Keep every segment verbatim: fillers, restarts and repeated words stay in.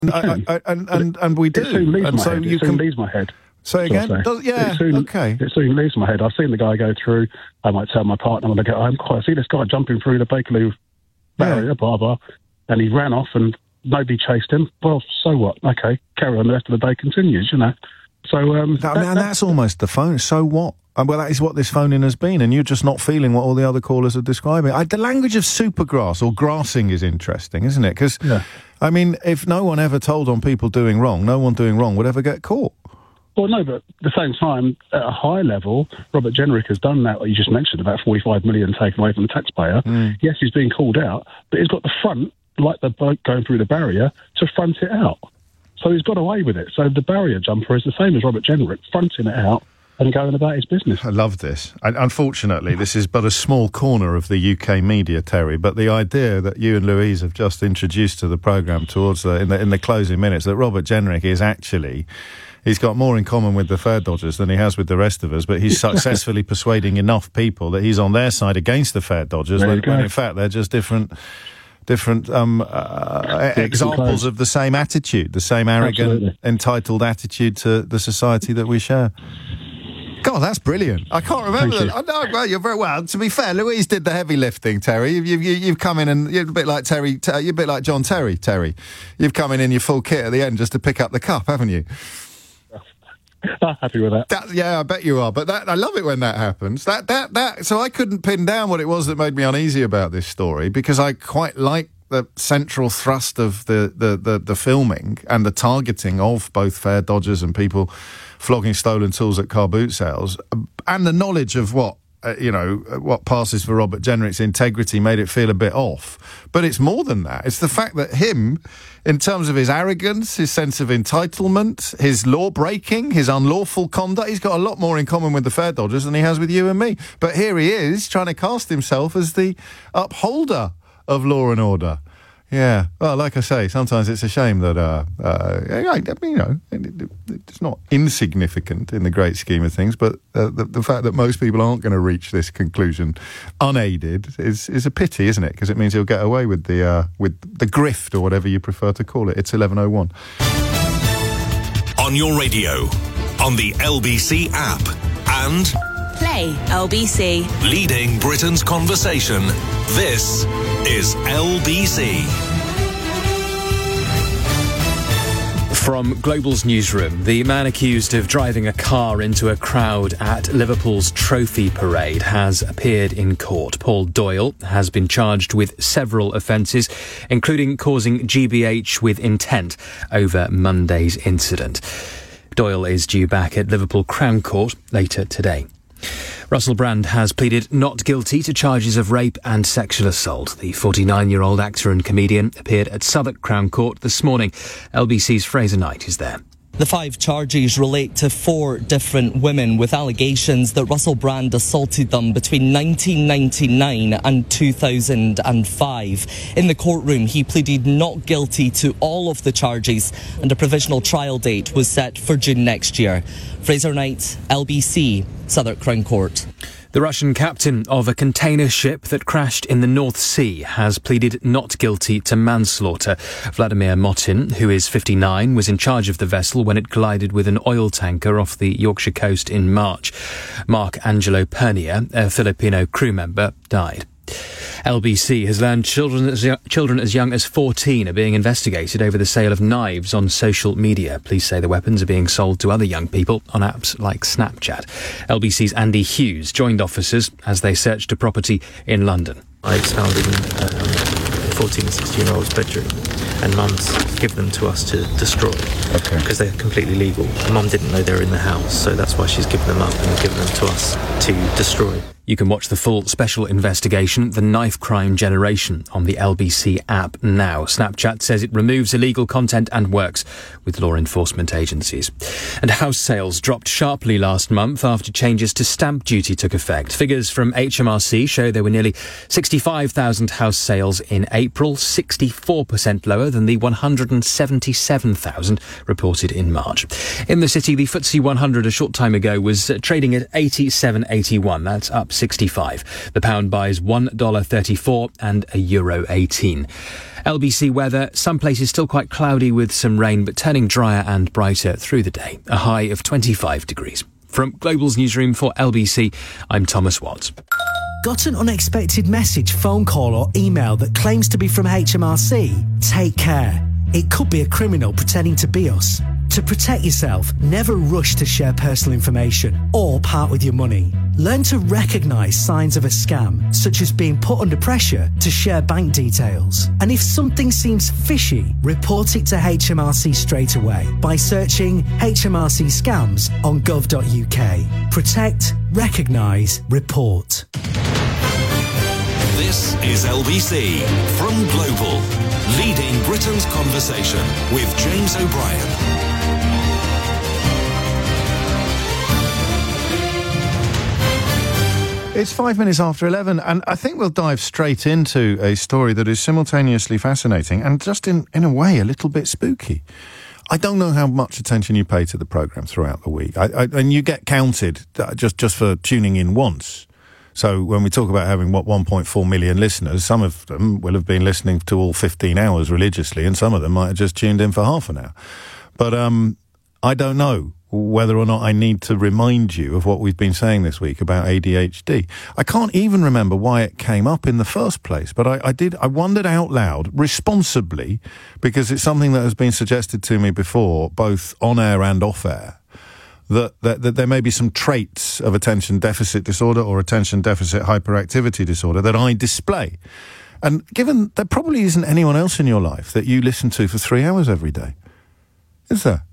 I, I, and, and and we do. It soon leaves and my so head. you It soon can leaves my head. say again. Does, yeah. It soon, okay. It soon leaves my head. I've seen the guy go through. I might tell my partner when I get home, "Quite, I see this guy jumping through the Bakerloo barrier, Yeah. blah blah," and he ran off, and nobody chased him. Well, so what? Okay, carry on. The rest of the day continues, you know. So, um, That, that- man, that's almost the phone. So what? Uh, well, that is what this phone-in has been, and you're just not feeling what all the other callers are describing. I, the language of supergrass or grassing is interesting, isn't it? Because, Yeah. I mean, if no one ever told on people doing wrong, no one doing wrong would ever get caught. Well, no, but at the same time, at a high level, Robert Jenrick has done that, what you just mentioned, about forty-five million taken away from the taxpayer. Mm. Yes, he's being called out, but he's got the front, like the boat going through the barrier, to front it out. So he's got away with it. So the barrier jumper is the same as Robert Jenrick, fronting it out and going about his business. I love this. And unfortunately, this is but a small corner of the U K media, Terry, but the idea that you and Louise have just introduced to the programme towards the in, the in the closing minutes, that Robert Jenrick is actually... He's got more in common with the fare dodgers than he has with the rest of us, but he's successfully persuading enough people that he's on their side against the fare dodgers, when, when in fact they're just different... different um, uh, examples of the same attitude, the same arrogant, Absolutely. entitled attitude to the society that we share. God, that's brilliant. I can't remember Thank that. I know, well, you're very well. To be fair, Louise did the heavy lifting, Terry. You've, you've, you've come in and you're a bit like Terry, you're a bit like John Terry, Terry. You've come in in your full kit at the end just to pick up the cup, haven't you? I'm happy with that. That, yeah, I bet you are. But that, I love it when that happens. That, that, that. So I couldn't pin down what it was that made me uneasy about this story, because I quite like the central thrust of the, the, the, the filming and the targeting of both fare dodgers and people flogging stolen tools at car boot sales, and the knowledge of what Uh, you know, what passes for Robert Jenrick's integrity made it feel a bit off. But it's more than that. It's the fact that him, in terms of his arrogance, his sense of entitlement, his law-breaking, his unlawful conduct, he's got a lot more in common with the fare dodgers than he has with you and me. But here he is, trying to cast himself as the upholder of law and order. Yeah, well, like I say, sometimes it's a shame that, uh, uh, I mean, you know, it's not insignificant in the great scheme of things, but uh, the, the fact that most people aren't going to reach this conclusion unaided is is a pity, isn't it? Because it means he'll get away with the uh, with the grift, or whatever you prefer to call it. It's eleven oh one. On your radio, on the L B C app, and Play L B C. leading Britain's conversation. This is L B C. From Global's newsroom, the man accused of driving a car into a crowd at Liverpool's Trophy Parade has appeared in court. Paul Doyle has been charged with several offences, including causing G B H with intent over Monday's incident. Doyle is due back at Liverpool Crown Court later today. Russell Brand has pleaded not guilty to charges of rape and sexual assault. The forty-nine-year-old actor and comedian appeared at Southwark Crown Court this morning. L B C's Fraser Knight is there. The five charges relate to four different women, with allegations that Russell Brand assaulted them between nineteen ninety-nine and two thousand five. In the courtroom, he pleaded not guilty to all of the charges, and a provisional trial date was set for June next year. Fraser Knight, L B C, Southwark Crown Court. The Russian captain of a container ship that crashed in the North Sea has pleaded not guilty to manslaughter. Vladimir Motin, who is fifty-nine, was in charge of the vessel when it collided with an oil tanker off the Yorkshire coast in March. Mark Angelo Pernia, a Filipino crew member, died. L B C has learned children as, children as young as fourteen are being investigated over the sale of knives on social media. Police say the weapons are being sold to other young people on apps like Snapchat. L B C's Andy Hughes joined officers as they searched a property in London. I found in um, fourteen and sixteen-year-old's bedroom, and Mum's given them to us to destroy. Okay. Because they're completely legal. Mum didn't know they were in the house, so that's why she's given them up and given them to us to destroy. You can watch the full special investigation, The Knife Crime Generation, on the L B C app now. Snapchat says it removes illegal content and works with law enforcement agencies. And house sales dropped sharply last month after changes to stamp duty took effect. Figures from H M R C show there were nearly sixty-five thousand house sales in April, sixty-four percent lower than the one hundred seventy-seven thousand reported in March. In the city, the F T S E one hundred a short time ago was uh, trading at eighty-seven eighty-one. That's up sixty-five. The pound buys one dollar thirty-four and a euro eighteen. L B C weather, some places still quite cloudy with some rain, but turning drier and brighter through the day. A high of twenty-five degrees. From Global's newsroom for L B C, I'm Thomas Watts. Got an unexpected message, phone call or email that claims to be from H M R C? Take care. It could be a criminal pretending to be us. To protect yourself, never rush to share personal information or part with your money. Learn to recognise signs of a scam, such as being put under pressure to share bank details. And if something seems fishy, report it to H M R C straight away by searching H M R C scams on gov dot U K. Protect, recognise, report. This is L B C from Global, leading Britain's conversation with James O'Brien. It's five minutes after eleven, and I think we'll dive straight into a story that is simultaneously fascinating and just in, in a way a little bit spooky. I don't know how much attention you pay to the programme throughout the week, I, I, and you get counted just, just for tuning in once. So when we talk about having, what, one point four million listeners, some of them will have been listening to all fifteen hours religiously, and some of them might have just tuned in for half an hour. But um, I don't know whether or not I need to remind you of what we've been saying this week about A D H D. I can't even remember why it came up in the first place, but I, I did, I wondered out loud, responsibly, because it's something that has been suggested to me before, both on air and off air, that, that, that there may be some traits of attention deficit disorder or attention deficit hyperactivity disorder that I display. And given there probably isn't anyone else in your life that you listen to for three hours every day, is there?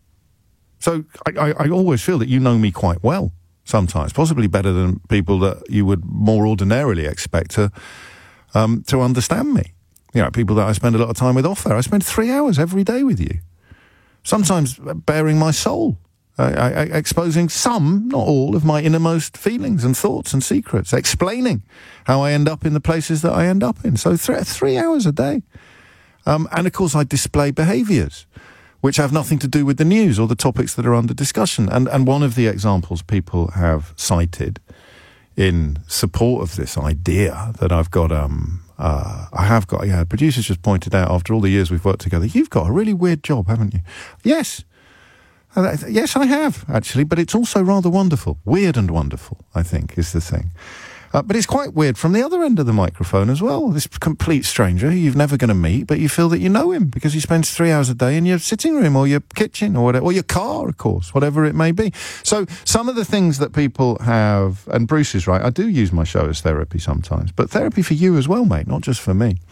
So I, I, I always feel that you know me quite well sometimes, possibly better than people that you would more ordinarily expect to um, to understand me. You know, people that I spend a lot of time with off air. I spend three hours every day with you, sometimes bearing my soul, uh, I, I, exposing some, not all, of my innermost feelings and thoughts and secrets, explaining how I end up in the places that I end up in. So th- three hours a day. Um, and, of course, I display behaviours which have nothing to do with the news or the topics that are under discussion. And and one of the examples people have cited in support of this idea that I've got, um, uh, I have got, yeah, producers just pointed out after all the years we've worked together, you've got a really weird job, haven't you? Yes. Uh, yes, I have, actually, but it's also rather wonderful. Weird and wonderful, I think, is the thing. Uh, but it's quite weird from the other end of the microphone as well. This complete stranger who you're never going to meet, but you feel that you know him because he spends three hours a day in your sitting room or your kitchen or whatever, or your car, of course, whatever it may be. So some of the things that people have, and Bruce is right, I do use my show as therapy sometimes, but therapy for you as well, mate, not just for me.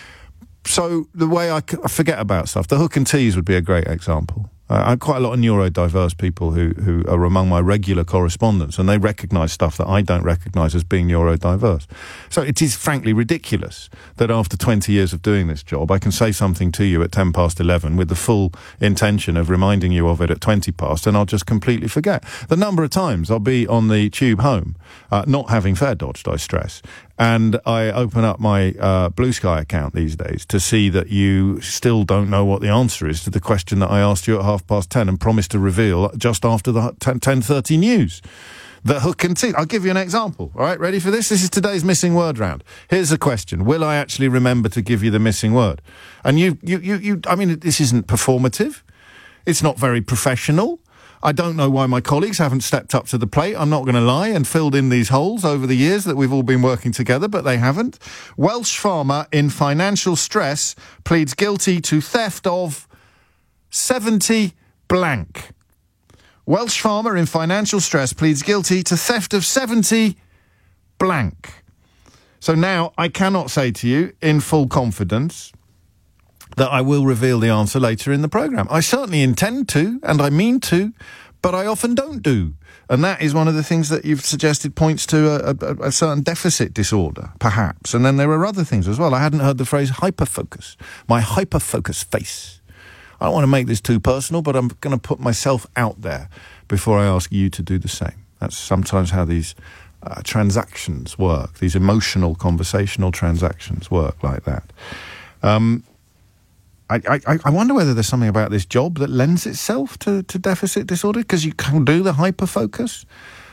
So the way I, I forget about stuff, the hook and tease would be a great example. Uh, I have quite a lot of neurodiverse people who, who are among my regular correspondents, and they recognise stuff that I don't recognise as being neurodiverse. So it is frankly ridiculous that after twenty years of doing this job, I can say something to you at ten past eleven with the full intention of reminding you of it at twenty past, and I'll just completely forget. The number of times I'll be on the tube home, uh, not having fare dodged, I stress, and I open up my uh, Blue Sky account these days to see that you still don't know what the answer is to the question that I asked you at half past ten and promised to reveal just after the ten thirty news. The hook and tease. I'll give you an example. All right, ready for this? This is today's missing word round. Here's the question. Will I actually remember to give you the missing word? And you, you, you, you I mean, this isn't performative. It's not very professional. I don't know why my colleagues haven't stepped up to the plate, I'm not going to lie, and filled in these holes over the years that we've all been working together, but they haven't. Welsh farmer in financial stress pleads guilty to theft of seventy blank. Welsh farmer in financial stress pleads guilty to theft of seventy blank. So now I cannot say to you in full confidence that I will reveal the answer later in the programme. I certainly intend to, and I mean to, but I often don't do. And that is one of the things that you've suggested points to a, a, a certain deficit disorder, perhaps. And then there are other things as well. I hadn't heard the phrase hyperfocus. My hyperfocus face. I don't want to make this too personal, but I'm going to put myself out there before I ask you to do the same. That's sometimes how these uh, transactions work, these emotional, conversational transactions work like that. Um... I, I, I wonder whether there's something about this job that lends itself to, to deficit disorder, because you can do the hyperfocus.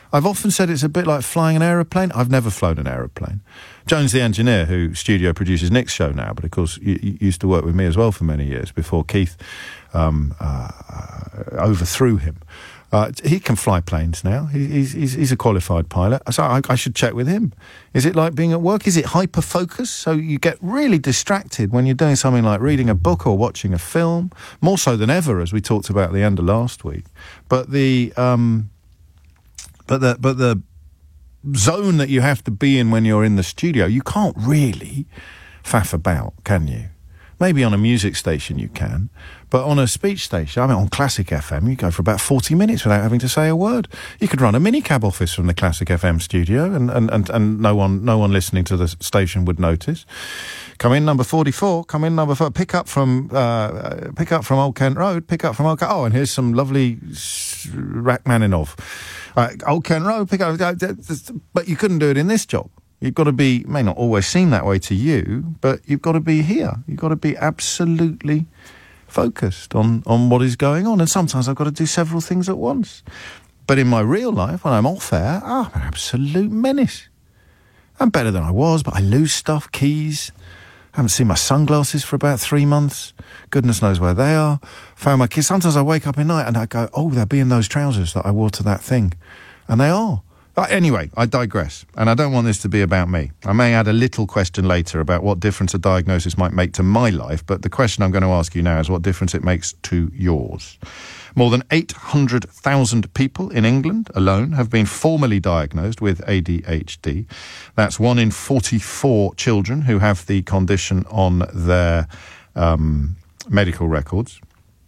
I've often said it's a bit like flying an aeroplane. I've never flown an aeroplane. Jones, the engineer, who studio produces Nick's show now, but of course you, you used to work with me as well for many years before Keith um, uh, overthrew him. Uh, he can fly planes now. He, he's, he's, he's a qualified pilot. So I, I should check with him. Is it like being at work? Is it hyper-focus? So you get really distracted when you're doing something like reading a book or watching a film, more so than ever, as we talked about at the end of last week. But the um, but the but the zone that you have to be in when you're in the studio, you can't really faff about, can you? Maybe on a music station you can, but on a speech station, I mean on Classic F M, you go for about forty minutes without having to say a word. You could run a minicab office from the Classic F M studio and, and, and, and no one no one listening to the station would notice. Come in number forty-four, come in number four, pick up from uh, pick up from Old Kent Road, pick up from Old Kent, oh, and here's some lovely Rachmaninoff. Uh, Old Kent Road, pick up, but you couldn't do it in this job. You've got to be, may not always seem that way to you, but you've got to be here. You've got to be absolutely focused on, on what is going on. And sometimes I've got to do several things at once. But in my real life, when I'm off air, oh, I'm an absolute menace. I'm better than I was, but I lose stuff, keys. I haven't seen my sunglasses for about three months. Goodness knows where they are. Found my keys. Sometimes I wake up at night and I go, oh, they'll be in those trousers that I wore to that thing. And they are. But anyway, I digress, and I don't want this to be about me. I may add a little question later about what difference a diagnosis might make to my life, but the question I'm going to ask you now is what difference it makes to yours. More than eight hundred thousand people in England alone have been formally diagnosed with A D H D. That's one in forty-four children who have the condition on their um, medical records.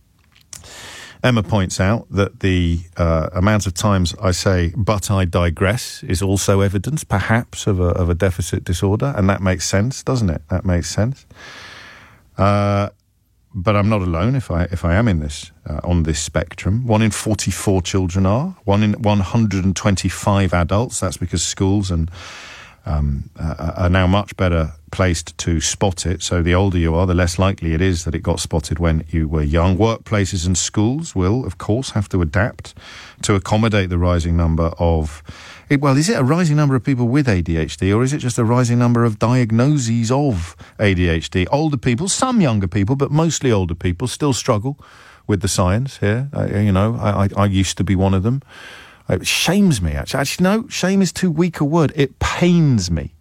Emma points out that the uh, amount of times I say, but I digress, is also evidence, perhaps, of a, of a deficit disorder, and that makes sense, doesn't it? That makes sense. Uh, but I'm not alone if I if I am in this, uh, on this spectrum. One in forty-four children are. One in one hundred twenty-five adults, that's because schools and um, uh, are now much better placed to spot it. So the older you are, the less likely it is that it got spotted when you were young. Workplaces and schools will, of course, have to adapt to accommodate the rising number of... It, well, is it a rising number of people with A D H D, or is it just a rising number of diagnoses of A D H D? Older people, some younger people, but mostly older people, still struggle with the science here. Uh, you know, I, I, I used to be one of them. It shames me, actually. Actually, no, shame is too weak a word. It pains me.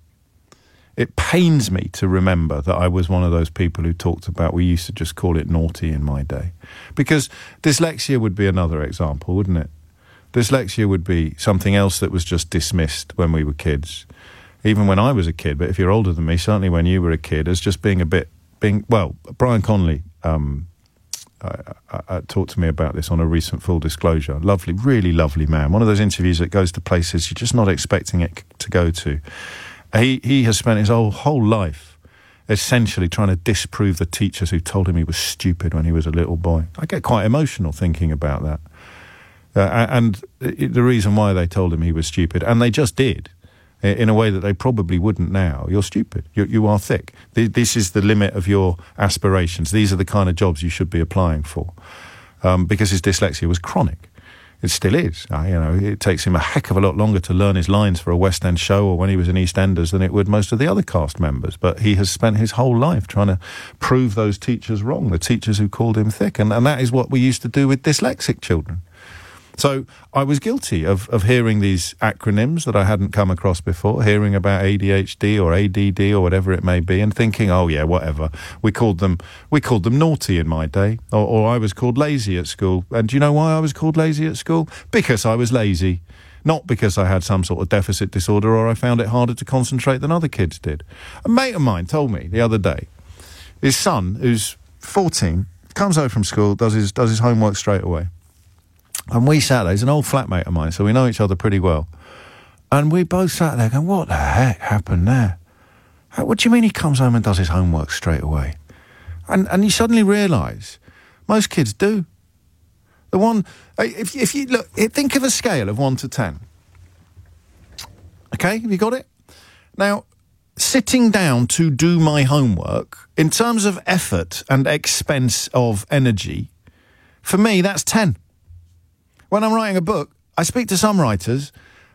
It pains me to remember that I was one of those people who talked about, we used to just call it naughty in my day. Because dyslexia would be another example, wouldn't it? Dyslexia would be something else that was just dismissed when we were kids. Even when I was a kid, but if you're older than me, certainly when you were a kid, as just being a bit, being well, Brian Conley um, uh, uh, talked to me about this on a recent Full Disclosure. Lovely, really lovely man. One of those interviews that goes to places you're just not expecting it to go to. He he has spent his whole, whole life essentially trying to disprove the teachers who told him he was stupid when he was a little boy. I get quite emotional thinking about that. Uh, and the reason why they told him he was stupid, and they just did, in a way that they probably wouldn't now. You're stupid. You, you are thick. This is the limit of your aspirations. These are the kind of jobs you should be applying for. Um, because his dyslexia was chronic. It still is. Uh, you know, it takes him a heck of a lot longer to learn his lines for a West End show or when he was in EastEnders than it would most of the other cast members. But he has spent his whole life trying to prove those teachers wrong, the teachers who called him thick. And, and that is what we used to do with dyslexic children. So I was guilty of, of hearing these acronyms that I hadn't come across before, hearing about A D H D or A D D or whatever it may be, and thinking, oh yeah, whatever. We called them we called them naughty in my day, or, or I was called lazy at school. And do you know why I was called lazy at school? Because I was lazy. Not because I had some sort of deficit disorder or I found it harder to concentrate than other kids did. A mate of mine told me the other day, his son, who's fourteen, comes home from school, does his does his homework straight away. And we sat there, he's an old flatmate of mine, so we know each other pretty well. And we both sat there going, what the heck happened there? How, what do you mean he comes home and does his homework straight away? And and you suddenly realise, most kids do. The one, if, if you look, think of a scale of one to ten. Okay, have you got it? Now, sitting down to do my homework, in terms of effort and expense of energy, for me, that's ten. When I'm writing a book, I speak to some writers,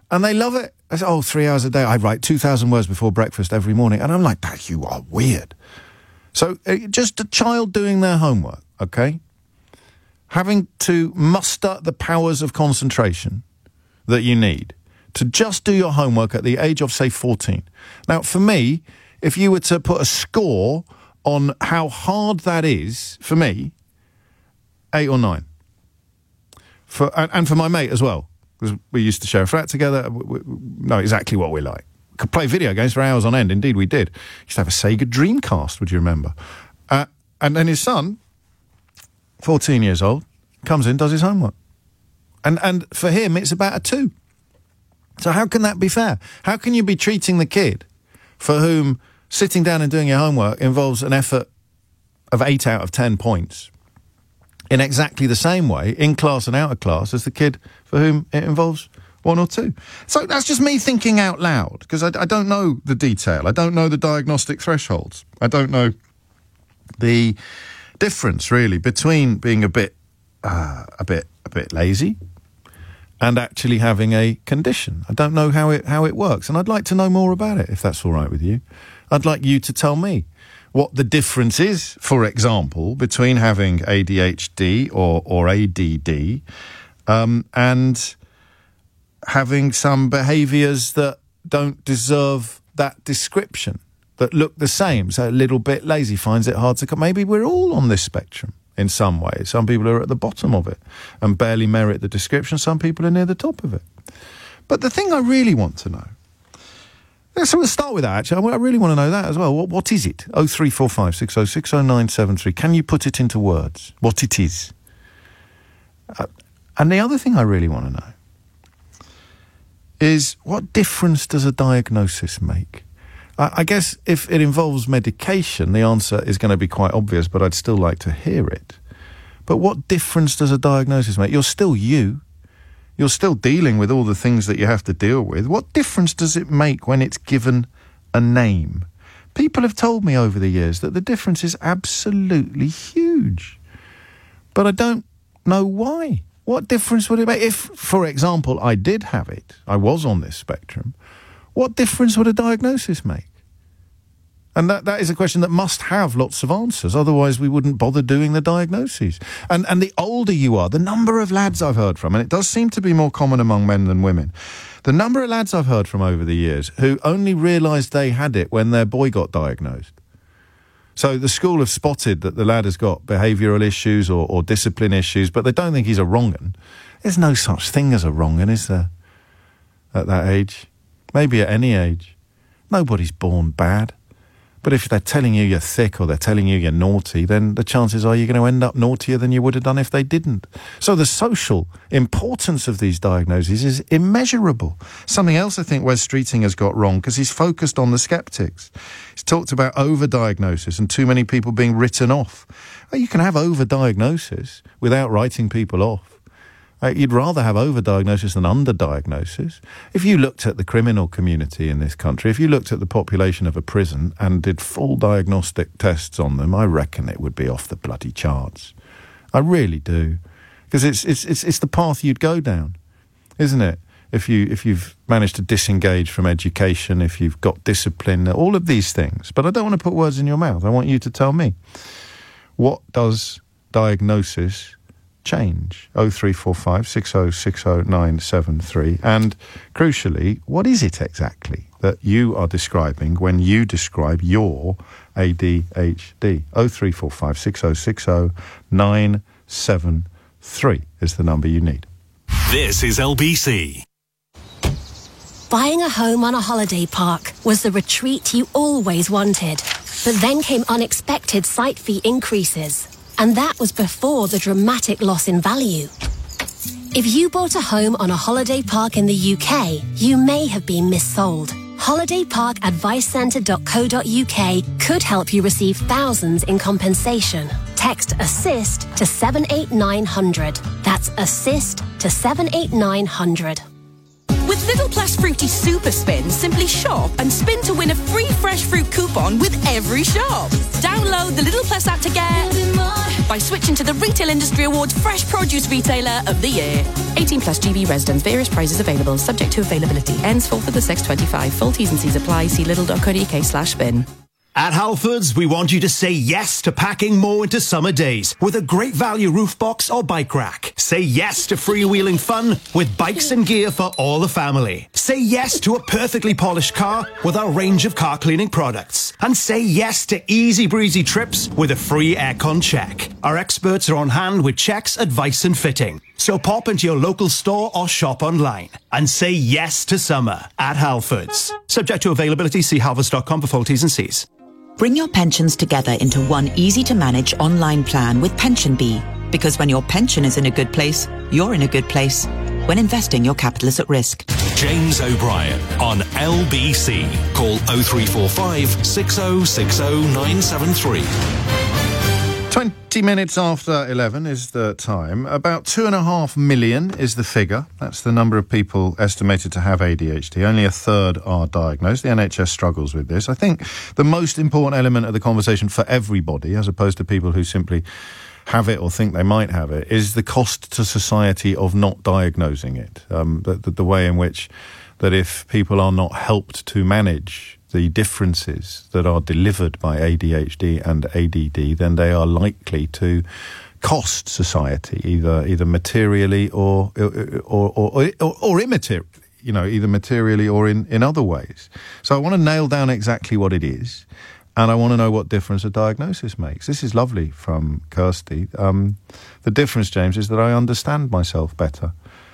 And they love it. I say, oh, three hours a day. I write two thousand words before breakfast every morning. And I'm like, that you are weird. So uh, just a child doing their homework, okay? Having to muster the powers of concentration that you need to just do your homework at the age of, say, fourteen. Now, for me, if you were to put a score on how hard that is, for me, eight or nine. For and, and for my mate as well, because we used to share a flat together. We, we know exactly what we like. Could play video games for hours on end. Indeed, we did. Used to have a Sega Dreamcast, would you remember? Uh, and then his son, fourteen years old, comes in, does his homework. And and for him, it's about a two. So how can that be fair? How can you be treating the kid for whom sitting down and doing your homework involves an effort of eight out of ten points in exactly the same way, in class and out of class, as the kid for whom it involves one or two? So that's just me thinking out loud, because I, I don't know the detail. I don't know the diagnostic thresholds. I don't know the difference, really, between being a bit, uh, a bit, a bit lazy and actually having a condition. I don't know how it how it works, and I'd like to know more about it, if that's all right with you. I'd like you to tell me what the difference is, for example, between having A D H D or, or A D D um, and having some behaviours that don't deserve that description, that look the same. So a little bit lazy, finds it hard to come. Maybe we're all on this spectrum in some ways. Some people are at the bottom of it and barely merit the description. Some people are near the top of it. But the thing I really want to know, so we'll start with that, actually. I really want to know that as well. What, what is it? oh three four five, six oh six oh nine seven three. Can you put it into words? What it is? Uh, and the other thing I really want to know is, what difference does a diagnosis make? I, I guess if it involves medication, the answer is going to be quite obvious, but I'd still like to hear it. But what difference does a diagnosis make? You're still you. You're still dealing with all the things that you have to deal with. What difference does it make when it's given a name? People have told me over the years that the difference is absolutely huge. But I don't know why. What difference would it make? If, for example, I did have it, I was on this spectrum, what difference would a diagnosis make? And that, that is a question that must have lots of answers. Otherwise, we wouldn't bother doing the diagnoses. And and the older you are, the number of lads I've heard from, and it does seem to be more common among men than women, the number of lads I've heard from over the years who only realised they had it when their boy got diagnosed. So the school have spotted that the lad has got behavioural issues or, or discipline issues, but they don't think he's a wrong-un. There's no such thing as a wrong-un, is there, at that age? Maybe at any age. Nobody's born bad. But if they're telling you you're thick or they're telling you you're naughty, then the chances are you're going to end up naughtier than you would have done if they didn't. So the social importance of these diagnoses is immeasurable. Something else I think Wes Streeting has got wrong, because he's focused on the sceptics. He's talked about overdiagnosis and too many people being written off. Well, you can have overdiagnosis without writing people off. Uh, you'd rather have overdiagnosis than underdiagnosis. If you looked at the criminal community in this country, if you looked at the population of a prison and did full diagnostic tests on them, I reckon it would be off the bloody charts. I really do. Because it's, it's, it's, it's the path you'd go down, isn't it? If, you, if you've managed to disengage from education, if you've got discipline, all of these things. But I don't want to put words in your mouth. I want you to tell me. What does diagnosis change? oh three four five, six oh six oh nine seven three. And crucially, what is it exactly that you are describing when you describe your A D H D? oh three four five, six oh six oh nine seven three is the number you need. This is L B C. Buying a home on a holiday park was the retreat you always wanted. But then came unexpected site fee increases. And that was before the dramatic loss in value. If you bought a home on a holiday park in the U K, you may have been missold. holiday park advice centre dot co dot uk could help you receive thousands in compensation. Text ASSIST to seven eight nine hundred. That's ASSIST to seven eight nine hundred. With With Little Plus Fruity Super Spin, simply shop and spin to win a free fresh fruit coupon with every shop. Download the Little Plus app to get by switching to the Retail Industry Awards Fresh Produce Retailer of the Year. eighteen plus G B residents. Various prizes available, subject to availability. Ends fourth of the sixth twenty-five. Full T's and C's apply. See lidl.co.uk slash spin. At Halfords, we want you to say yes to packing more into summer days with a great value roof box or bike rack. Say yes to freewheeling fun with bikes and gear for all the family. Say yes to a perfectly polished car with our range of car cleaning products. And say yes to easy breezy trips with a free aircon check. Our experts are on hand with checks, advice and fitting. So pop into your local store or shop online and say yes to summer at Halfords. Subject to availability, see halfords dot com for full T's and C's. Bring your pensions together into one easy-to-manage online plan with PensionBee. Because when your pension is in a good place, you're in a good place. When investing, your capital is at risk. James O'Brien on L B C. Call oh three four five, six oh six oh nine seven three. twenty minutes after eleven is the time. About two and a half million is the figure. That's the number of people estimated to have A D H D. Only a third are diagnosed. The N H S struggles with this. I think the most important element of the conversation for everybody, as opposed to people who simply have it or think they might have it, is the cost to society of not diagnosing it. Um, the, the, the way in which that if people are not helped to manage the differences that are delivered by A D H D and A D D, then they are likely to cost society either either materially or or or, or, or, or immaterially, you know, either materially or in, in other ways. So I want to nail down exactly what it is, and I want to know what difference a diagnosis makes. This is lovely from Kirsty. Um, the difference, James, is that I understand myself better.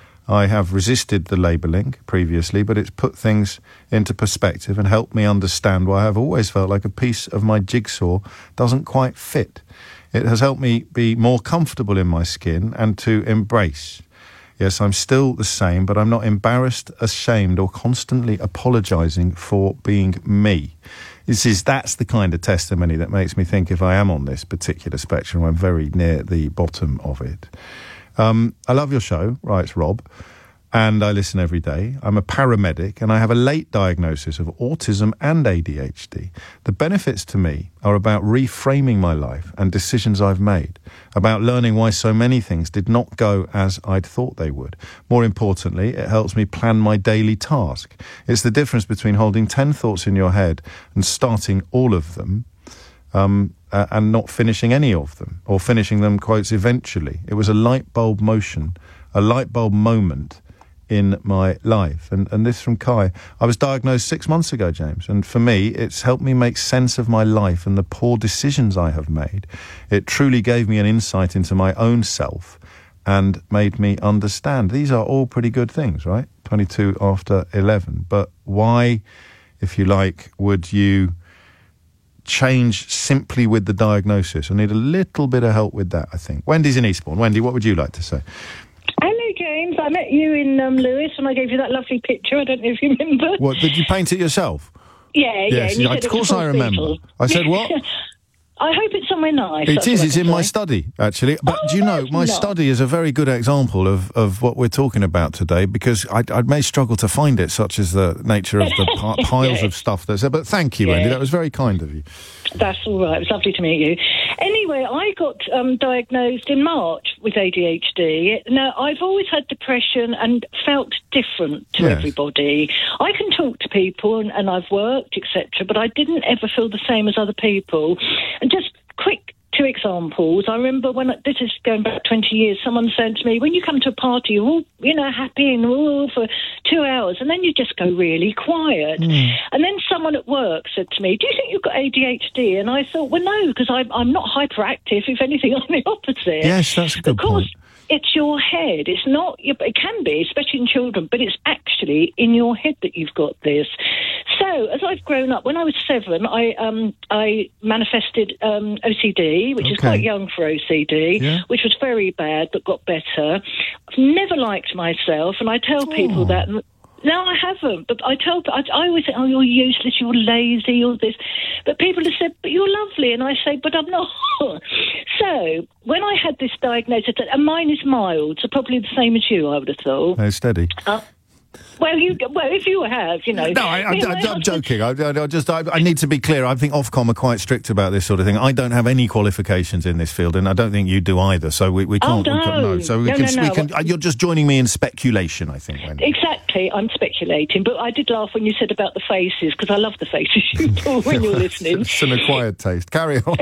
I have resisted the labelling previously, but it's put things into perspective and helped me understand why I've always felt like a piece of my jigsaw doesn't quite fit. It has helped me be more comfortable in my skin and to embrace. Yes, I'm still the same, but I'm not embarrassed, ashamed, or constantly apologising for being me. This is, that's the kind of testimony that makes me think if I am on this particular spectrum, I'm very near the bottom of it. Um, I love your show, writes Rob, and I listen every day. I'm a paramedic and I have a late diagnosis of autism and A D H D. The benefits to me are about reframing my life and decisions I've made, about learning why so many things did not go as I'd thought they would. More importantly, it helps me plan my daily task. It's the difference between holding ten thoughts in your head and starting all of them, um, uh, and not finishing any of them, or finishing them, quotes, eventually. It was a light bulb motion, a light bulb moment in my life. And, and this from Kai. I was diagnosed six months ago, James, and for me, it's helped me make sense of my life and the poor decisions I have made. It truly gave me an insight into my own self and made me understand. These are all pretty good things, right? twenty-two after eleven. But why, if you like, would you change simply with the diagnosis? I need a little bit of help with that, I think. Wendy's in Eastbourne. Wendy, what would you like to say? Hello, James. I met you in um, Lewis and I gave you that lovely picture. I don't know if you remember. What, did you paint it yourself? Yeah, yeah. Yes, yeah, of course I remember. Beetle. I said what? I hope it's somewhere nice. It is. It's in my study, actually. But oh, do you know, my not. study is a very good example of, of what we're talking about today, because I, I may struggle to find it, such as the nature of the p- piles yeah. of stuff that's there. But thank you, yeah. Wendy. That was very kind of you. That's all right. It was lovely to meet you. Anyway, I got um, diagnosed in March with A D H D. Now, I've always had depression and felt different to yes. everybody. I can talk to people and, and I've worked, et cetera, but I didn't ever feel the same as other people. And just quick two examples. I remember when, this is going back twenty years, someone said to me, when you come to a party, you're all, you know, happy and all for two hours, and then you just go really quiet. Mm. And then someone at work said to me, do you think you've got A D H D? And I thought, well, no, because I'm, I'm not hyperactive. If anything, I'm the opposite. Yes, that's a good of course, point. It's your head. It's not, it can be, especially in children, but it's actually in your head that you've got this. So, as I've grown up, when I was seven, I um, I manifested um, O C D, which okay. is quite young for O C D, yeah. which was very bad but got better. I've never liked myself, and I tell people oh. that. No, I haven't. But I tell, I, I always say, oh, you're useless, you're lazy, you're this. But people have said, but you're lovely. And I say, but I'm not. So, when I had this diagnosis, and mine is mild, so probably the same as you, I would have thought. No, steady. Uh, Well, you well if you have, you know. No, I, I, I, I'm joking. I, I, I just I, I need to be clear. I think Ofcom are quite strict about this sort of thing. I don't have any qualifications in this field, and I don't think you do either. So we, we can't. Oh, no. We can't no. So we no, can. No, no. We can. You're just joining me in speculation, I think. Wendy. Exactly. I'm speculating, but I did laugh when you said about the faces because I love the faces you do when you're listening. It's an acquired taste. Carry on.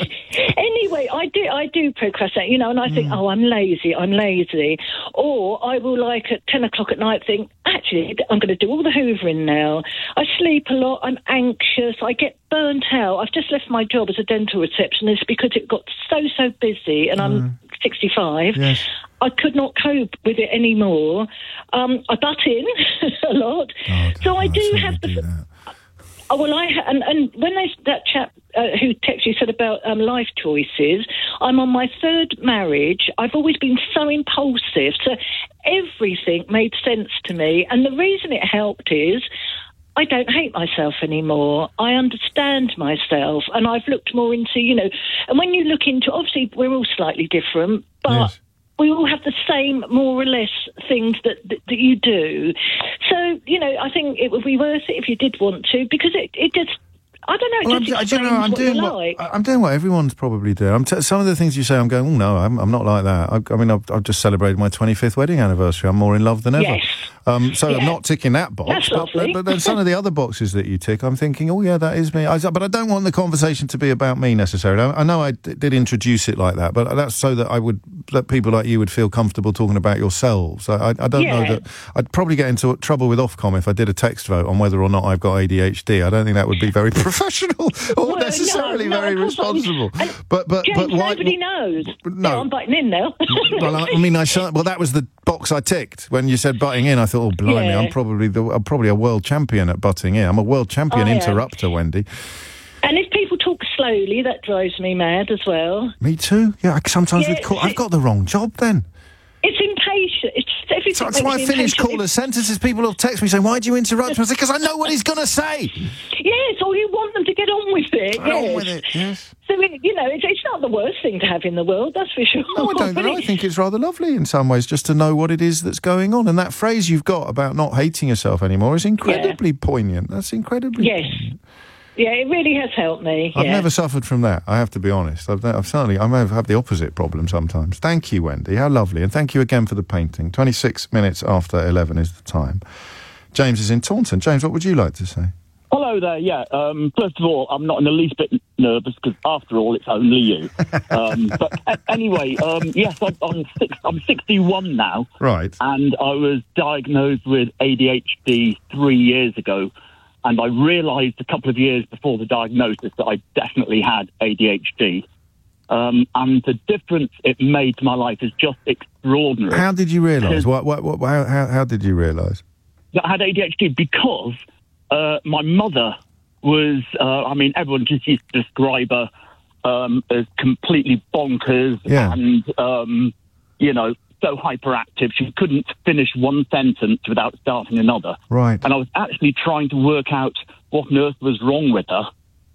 Anyway, I do I do procrastinate, you know, and I think, mm. oh, I'm lazy, I'm lazy. Or I will, like, at ten o'clock at night think, actually, I'm going to do all the hoovering now. I sleep a lot, I'm anxious, I get burnt out. I've just left my job as a dental receptionist because it got so, so busy, and mm. I'm sixty-five. Yes. I could not cope with it anymore. Um, I butt in a lot. Oh, so I do have the... Do Oh, well, I ha- and, and when they, that chap uh, who texted you said about um, life choices, I'm on my third marriage. I've always been so impulsive, so everything made sense to me. And the reason it helped is I don't hate myself anymore. I understand myself, and I've looked more into, you know, and when you look into, obviously we're all slightly different, but... Yes. We all have the same, more or less, things that, that that you do. So, you know, I think it would be worth it if you did want to, because it, it just, I don't know, it well, just I'm, explains you know, I'm what doing you what, like. I'm doing what everyone's probably doing. I'm t- some of the things you say, I'm going, oh, no, I'm, I'm not like that. I, I mean, I've, I've just celebrated my twenty-fifth wedding anniversary. I'm more in love than ever. Yes. Um, so yeah. I'm not ticking that box. That's but, lovely. but, but then some of the other boxes that you tick, I'm thinking, oh, yeah, that is me. I, but I don't want the conversation to be about me necessarily. I, I know I d- did introduce it like that, but that's so that I would, that people like you would feel comfortable talking about yourselves. I, I, I don't yeah. know that, I'd probably get into trouble with Ofcom if I did a text vote on whether or not I've got A D H D. I don't think that would be very professional or well, necessarily no, no, very responsible. And but but James, but why? Nobody knows. No, yeah, I'm butting in now. well, I, I mean, I well, that was the box I ticked when you said butting in. I thought, oh, blimey, yeah. I'm probably the, I'm probably a world champion at butting in. I'm a world champion I interrupter, am. Wendy. And if people talk slowly, that drives me mad as well. Me too. Yeah, I, sometimes yeah, with call, I've got the wrong job then. It's impatient. It's just everything. So that's why I finish callers' sentences. People will text me saying, "Why do you interrupt me?" I say, "Because I know what he's going to say." Yes, or you want them to get on with it. Get yes. on with it. Yes. So you know, it's, it's not the worst thing to have in the world. That's for sure. No, I don't know. I think it's rather lovely in some ways just to know what it is that's going on. And that phrase you've got about not hating yourself anymore is incredibly yeah. poignant. That's incredibly. Yes. Poignant. Yeah, it really has helped me. I've yeah. never suffered from that, I have to be honest. I've, I've certainly, I may have had the opposite problem sometimes. Thank you, Wendy. How lovely. And thank you again for the painting. twenty-six minutes after eleven is the time. James is in Taunton. James, what would you like to say? Hello there, yeah. Um, first of all, I'm not in the least bit nervous because, after all, it's only you. um, but a- anyway, um, yes, I'm, I'm, six, I'm sixty-one now. Right. And I was diagnosed with A D H D three years ago. And I realised a couple of years before the diagnosis that I definitely had A D H D. Um, and the difference it made to my life is just extraordinary. How did you realise? What, what, what, how, how, how did you realise? That I had A D H D because uh, my mother was, uh, I mean, everyone just used to describe her um, as completely bonkers yeah. and, um, you know, so hyperactive. She couldn't finish one sentence without starting another. Right. And I was actually trying to work out what on earth was wrong with her.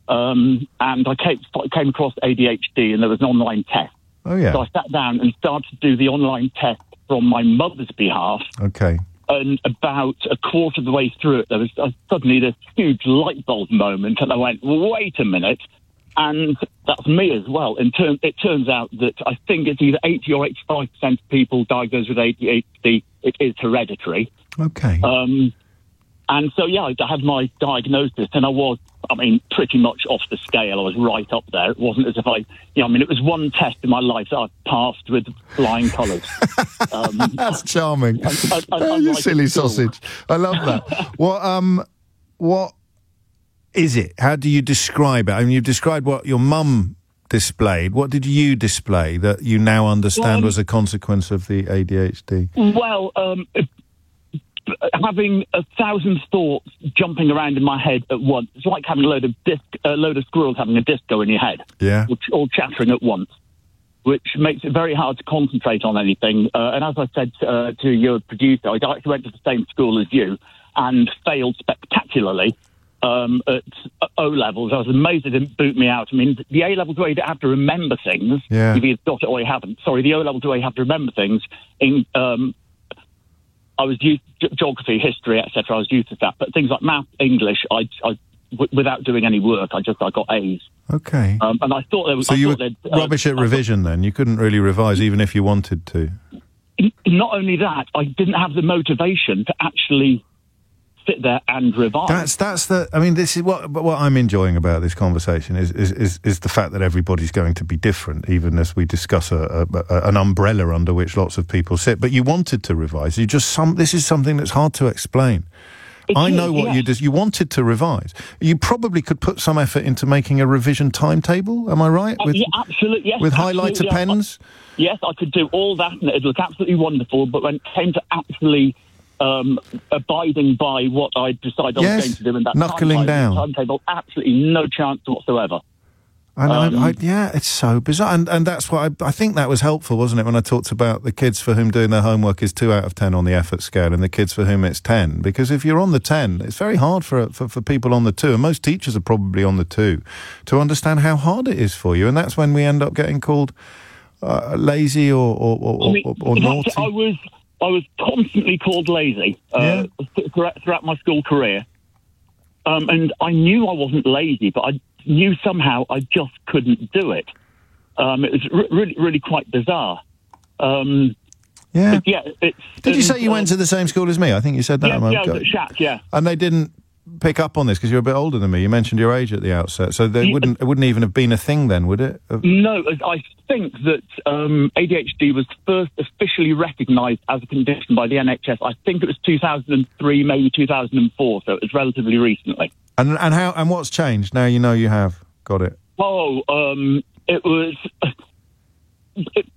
Um, and I came, came across A D H D, and there was an online test. Oh, yeah. So I sat down and started to do the online test from my mother's behalf. Okay. And about a quarter of the way through it, there was uh, suddenly this huge light bulb moment, and I went, wait a minute. And that's me as well. In term, it turns out that I think it's either eighty or eighty-five percent of people diagnosed with A D H D, it is hereditary. Okay. Um, and so, yeah, I had my diagnosis, and I was, I mean, pretty much off the scale. I was right up there. It wasn't as if I, you know, I mean, it was one test in my life that I passed with flying colours. Um, That's charming. I, I, I, oh, you silly sausage. I love that. what, um, what is it? How do you describe it? I mean, you've described what your mum displayed. What did you display that you now understand um, was a consequence of the A D H D? Well, um, having a thousand thoughts jumping around in my head at once. It's like having a load of disc, a load of squirrels having a disco in your head. Yeah. Which, all chattering at once, which makes it very hard to concentrate on anything. Uh, and as I said uh, to your producer, I actually went to the same school as you and failed spectacularly. Um, at O-levels. I was amazed they didn't boot me out. I mean, the A-levels where you have to remember things, yeah. you've either got it or you haven't. Sorry, the O-levels where you have to remember things, in, um, I was used to geography, history, et cetera. I was used to that. But things like math, English, I, I w- without doing any work, I just I got A's. Okay. Um, and I thought there was. So I you thought were they'd, uh, rubbish at revision then? You couldn't really revise even if you wanted to? Not only that, I didn't have the motivation to actually sit there and revise. That's that's the. I mean, this is what what I'm enjoying about this conversation is is is, is the fact that everybody's going to be different, even as we discuss a, a, a, an umbrella under which lots of people sit. But you wanted to revise. You just some. This is something that's hard to explain. It I is, know what yes. you did. You wanted to revise. You probably could put some effort into making a revision timetable. Am I right? Uh, With, yeah, absolutely. Yes, with absolutely, highlighter yes. pens. I, yes, I could do all that, and it'd look absolutely wonderful. But when it came to actually um, abiding by what I decided I Yes, was going to do in that knuckling timetable, down. timetable, absolutely no chance whatsoever. And Um, I, I, yeah, it's so bizarre, and and that's why I, I think that was helpful, wasn't it? When I talked about the kids for whom doing their homework is two out of ten on the effort scale, and the kids for whom it's ten. Because if you're on the ten, it's very hard for for, for people on the two, and most teachers are probably on the two, to understand how hard it is for you, and that's when we end up getting called uh, lazy or or, or, I mean, or, or that's- naughty. I was I was constantly called lazy uh, th- throughout, throughout my school career, um, and I knew I wasn't lazy, but I knew somehow I just couldn't do it. Um, it was re- really, really quite bizarre. Um, yeah, but yeah. It's, Did you say you uh, went to the same school as me? I think you said that. Yeah, a moment yeah, I ago. was at Shack, yeah. And they didn't pick up on this because you're a bit older than me. You mentioned your age at the outset, so they Yeah. wouldn't. It wouldn't even have been a thing then, would it? Of- No, I think that um, A D H D was first officially recognised as a condition by the N H S. I think it was two thousand three, maybe two thousand four, so it was relatively recently. And and how and what's changed now? You know you have got it. Oh, um, it was. It,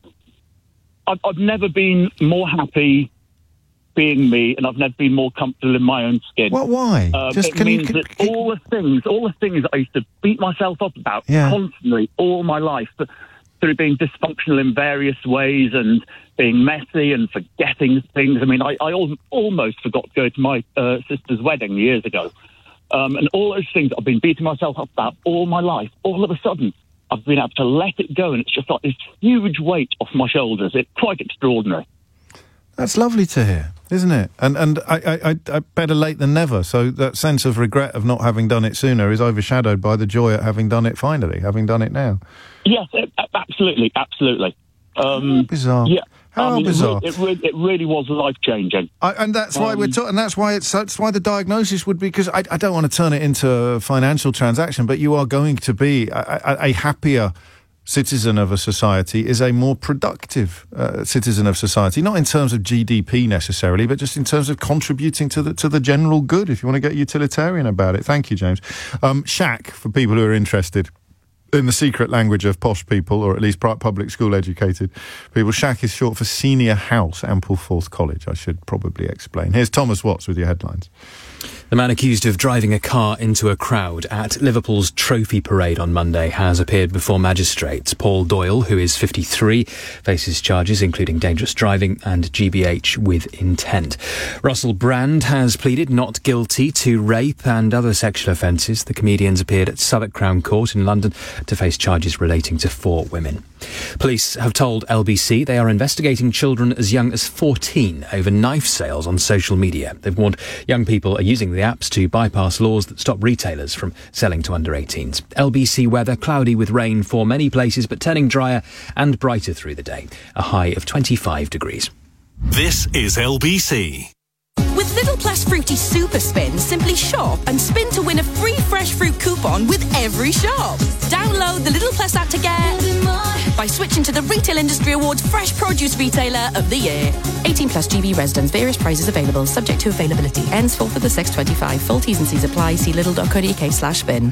I've, I've never been more happy being me, and I've never been more comfortable in my own skin. What? Why? Um, Just it can you? means Can, that all the things, all the things that I used to beat myself up about Yeah. constantly, all my life, th- through being dysfunctional in various ways and being messy and forgetting things. I mean, I, I al- almost forgot to go to my uh, sister's wedding years ago. Um, and all those things I've been beating myself up about all my life, all of a sudden, I've been able to let it go, and it's just like this huge weight off my shoulders. It's quite extraordinary. That's lovely to hear, isn't it? And and I, I, I, I better late than never. So that sense of regret of not having done it sooner is overshadowed by the joy at having done it finally, having done it now. Yes, it, absolutely, absolutely. Um, bizarre. Yeah. How I mean, bizarre. It, re- it, re- it really was life-changing. I, and that's why Um, we're talking. And that's why it's that's why the diagnosis would be, because I, I don't want to turn it into a financial transaction, but you are going to be a, a, a happier citizen of a society, is a more productive uh, citizen of society, not in terms of G D P necessarily, but just in terms of contributing to the to the general good, if you want to get utilitarian about it. Thank you, James. Um, Shack, for people who are interested in the secret language of posh people, or at least public school educated people, Shack is short for Senior House, Ampleforth College, I should probably explain. Here's Thomas Watts with your headlines. The man accused of driving a car into a crowd at Liverpool's Trophy Parade on Monday has appeared before magistrates. Paul Doyle, who is fifty-three, faces charges including dangerous driving and G B H with intent. Russell Brand has pleaded not guilty to rape and other sexual offences. The comedians appeared at Southwark Crown Court in London to face charges relating to four women. Police have told L B C they are investigating children as young as fourteen over knife sales on social media. They've warned young people are using the apps to bypass laws that stop retailers from selling to under eighteens. L B C weather, cloudy with rain for many places, but turning drier and brighter through the day. A high of twenty-five degrees. This is L B C. With Little Plus Fruity Super Spin, simply shop and spin to win a free fresh fruit coupon with every shop. Download the Little Plus app to get by switching to the Retail Industry Awards Fresh Produce Retailer of the Year. eighteen plus G B residents. Various prizes available, subject to availability. Ends fourth of the sixth twenty-five. Full T's and C's apply. See lidl dot co dot uk slash spin.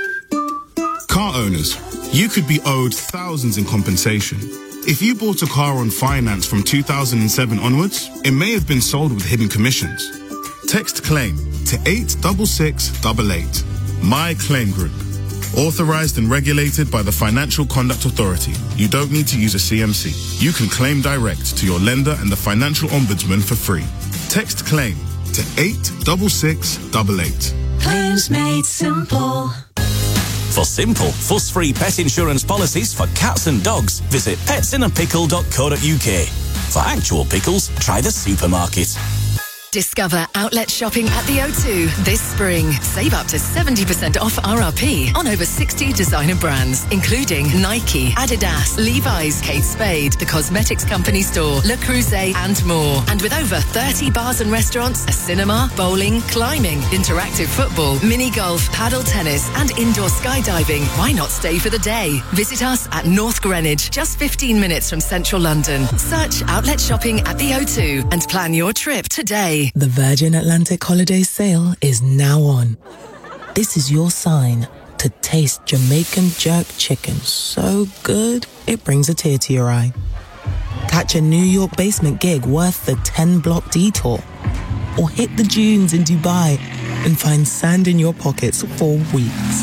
Car owners, you could be owed thousands in compensation. If you bought a car on finance from two thousand seven onwards, it may have been sold with hidden commissions. Text claim to eight six six eight eight. My Claim Group. Authorized and regulated by the Financial Conduct Authority. You don't need to use a C M C. You can claim direct to your lender and the Financial Ombudsman for free. Text claim to eight six six eight eight. Claims made simple. For simple, fuss-free pet insurance policies for cats and dogs, visit pets in a pickle dot co dot uk. For actual pickles, try the supermarket. Discover outlet shopping at the O two this spring. Save up to seventy percent off R R P on over sixty designer brands, including Nike, Adidas, Levi's, Kate Spade, The Cosmetics Company Store, Le Creuset, and more. And with over thirty bars and restaurants, a cinema, bowling, climbing, interactive football, mini golf, paddle tennis, and indoor skydiving, why not stay for the day? Visit us at North Greenwich, just fifteen minutes from central London. Search outlet shopping at the O two and plan your trip today. The Virgin Atlantic Holiday Sale is now on. This is your sign to taste Jamaican jerk chicken so good it brings a tear to your eye. Catch a New York basement gig worth the ten-block detour. Or hit the dunes in Dubai and find sand in your pockets for weeks.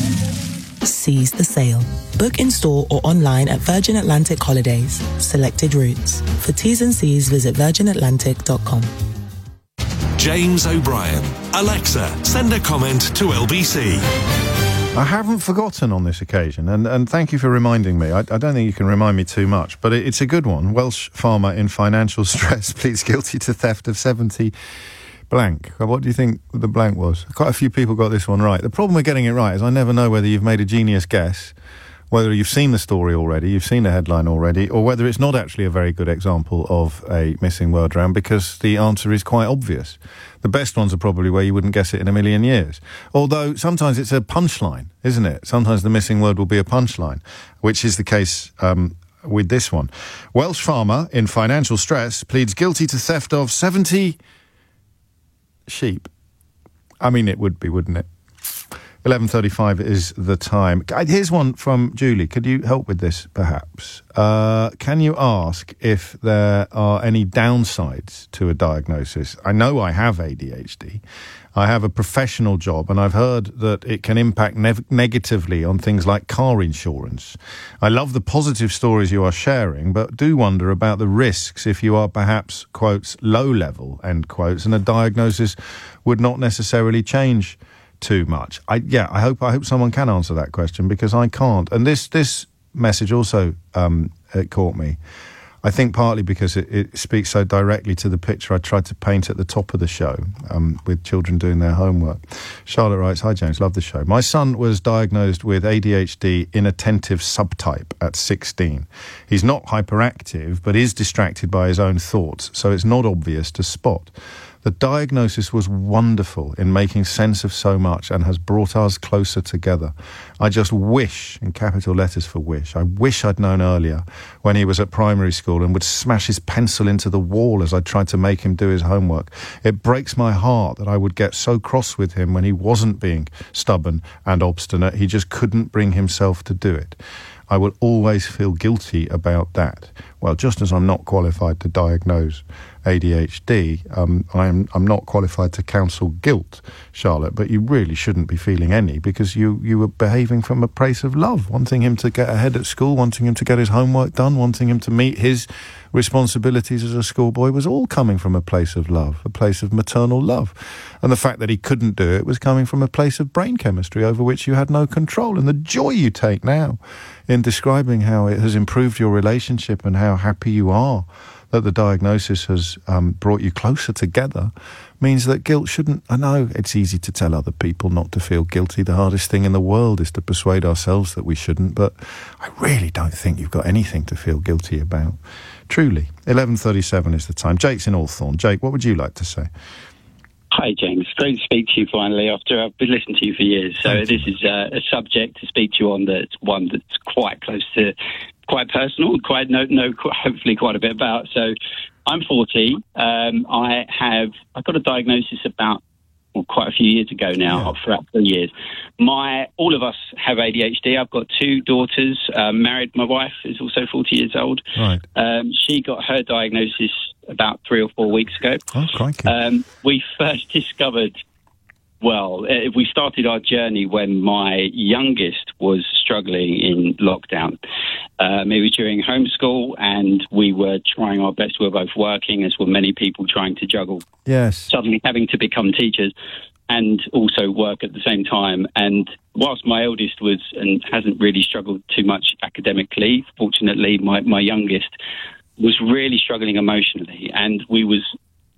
Seize the sale. Book in store or online at Virgin Atlantic Holidays. Selected routes. For T's and C's, visit virgin atlantic dot com. James O'Brien. Alexa, send a comment to L B C. I haven't forgotten on this occasion, and, and thank you for reminding me. I, I don't think you can remind me too much, but it, it's a good one. Welsh farmer in financial stress pleads guilty to theft of seventy blank. What do you think the blank was? Quite a few people got this one right. The problem with getting it right is I never know whether you've made a genius guess, whether you've seen the story already, you've seen the headline already, or whether it's not actually a very good example of a missing word round, because the answer is quite obvious. The best ones are probably where you wouldn't guess it in a million years. Although sometimes it's a punchline, isn't it? Sometimes the missing word will be a punchline, which is the case um, with this one. Welsh farmer in financial stress pleads guilty to theft of seventy sheep. I mean, it would be, wouldn't it? eleven thirty-five is the time. Here's one from Julie. Could you help with this, perhaps? Uh, can you ask if there are any downsides to a diagnosis? I know I have A D H D. I have a professional job, and I've heard that it can impact ne- negatively on things like car insurance. I love the positive stories you are sharing, but do wonder about the risks if you are perhaps, quotes, low level, end quotes, and a diagnosis would not necessarily change too much. I yeah, I hope I hope someone can answer that question, because I can't. And this this message also um, it caught me. I think partly because it, it speaks so directly to the picture I tried to paint at the top of the show, um, with children doing their homework. Charlotte writes, "Hi James, love the show. My son was diagnosed with A D H D inattentive subtype at sixteen. He's not hyperactive, but is distracted by his own thoughts, so it's not obvious to spot. The diagnosis was wonderful in making sense of so much and has brought us closer together. I just wish, in capital letters for wish, I wish I'd known earlier when he was at primary school and would smash his pencil into the wall as I tried to make him do his homework. It breaks my heart that I would get so cross with him when he wasn't being stubborn and obstinate. He just couldn't bring himself to do it. I will always feel guilty about that. Well, just as I'm not qualified to diagnose A D H D, um, I'm I'm not qualified to counsel guilt, Charlotte, but you really shouldn't be feeling any, because you, you were behaving from a place of love, wanting him to get ahead at school, wanting him to get his homework done, wanting him to meet his responsibilities as a schoolboy, was all coming from a place of love, a place of maternal love. And the fact that he couldn't do it was coming from a place of brain chemistry over which you had no control. And the joy you take now in describing how it has improved your relationship and how happy you are that the diagnosis has um, brought you closer together means that guilt shouldn't... I know it's easy to tell other people not to feel guilty. The hardest thing in the world is to persuade ourselves that we shouldn't, but I really don't think you've got anything to feel guilty about. Truly. eleven thirty-seven is the time. Jake's in Hawthorne. Jake, what would you like to say? Hi, James. Great to speak to you finally after I've been listening to you for years. So Thank this you. is uh, a subject to speak to you on that's one that's quite close to, quite personal, quite know, know hopefully quite a bit about. So I'm forty. Um, I have, I got a diagnosis about well, quite a few years ago now, yeah. for three years. My, all of us have A D H D. I've got two daughters, um, married. My wife is also forty years old. Right. Um, she got her diagnosis about three or four weeks ago. Oh, crikey. Um, we first discovered, well, uh, we started our journey when my youngest was struggling in lockdown. Um, it was during homeschool, and we were trying our best. We were both working, as were many people trying to juggle. Yes. Suddenly having to become teachers and also work at the same time. And whilst my eldest was and hasn't really struggled too much academically, fortunately, my, my youngest was really struggling emotionally. And we was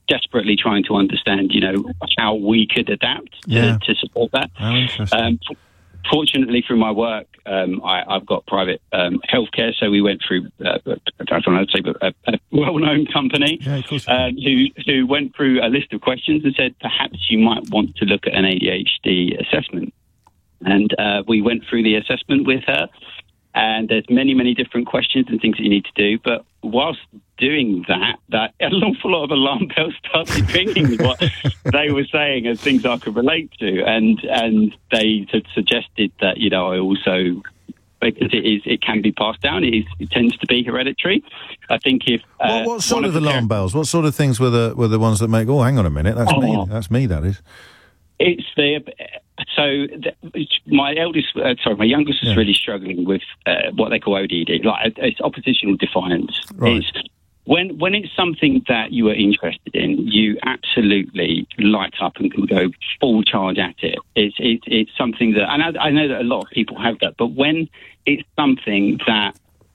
desperately trying to understand, you know, how we could adapt to, Yeah. to support that. How interesting. Um, f- fortunately, through my work, um, I, I've got private um, healthcare, so we went through, uh, I don't know how to say, but a, a well-known company Yeah, of course. um, who, who went through a list of questions and said, perhaps you might want to look at an A D H D assessment. And uh, we went through the assessment with her, and there's many, many different questions and things that you need to do. But whilst doing that, that an awful lot of alarm bells started ringing with what they were saying as things I could relate to. And and they had suggested that, you know, I also, because it is, it can be passed down. It, is, it tends to be hereditary. I think if uh, what, what sort one of the alarm bells? What sort of things were the were the ones that make? Oh, hang on a minute, that's Oh. me. That's me. That is. It's the so the, my eldest, uh, sorry, my youngest is Yeah. really struggling with uh, what they call O D D, like it's oppositional defiance. Right. It's when when it's something that you are interested in, you absolutely light up and can go full charge at it. It's it, it's something that, and I, I know that a lot of people have that, but when it's something that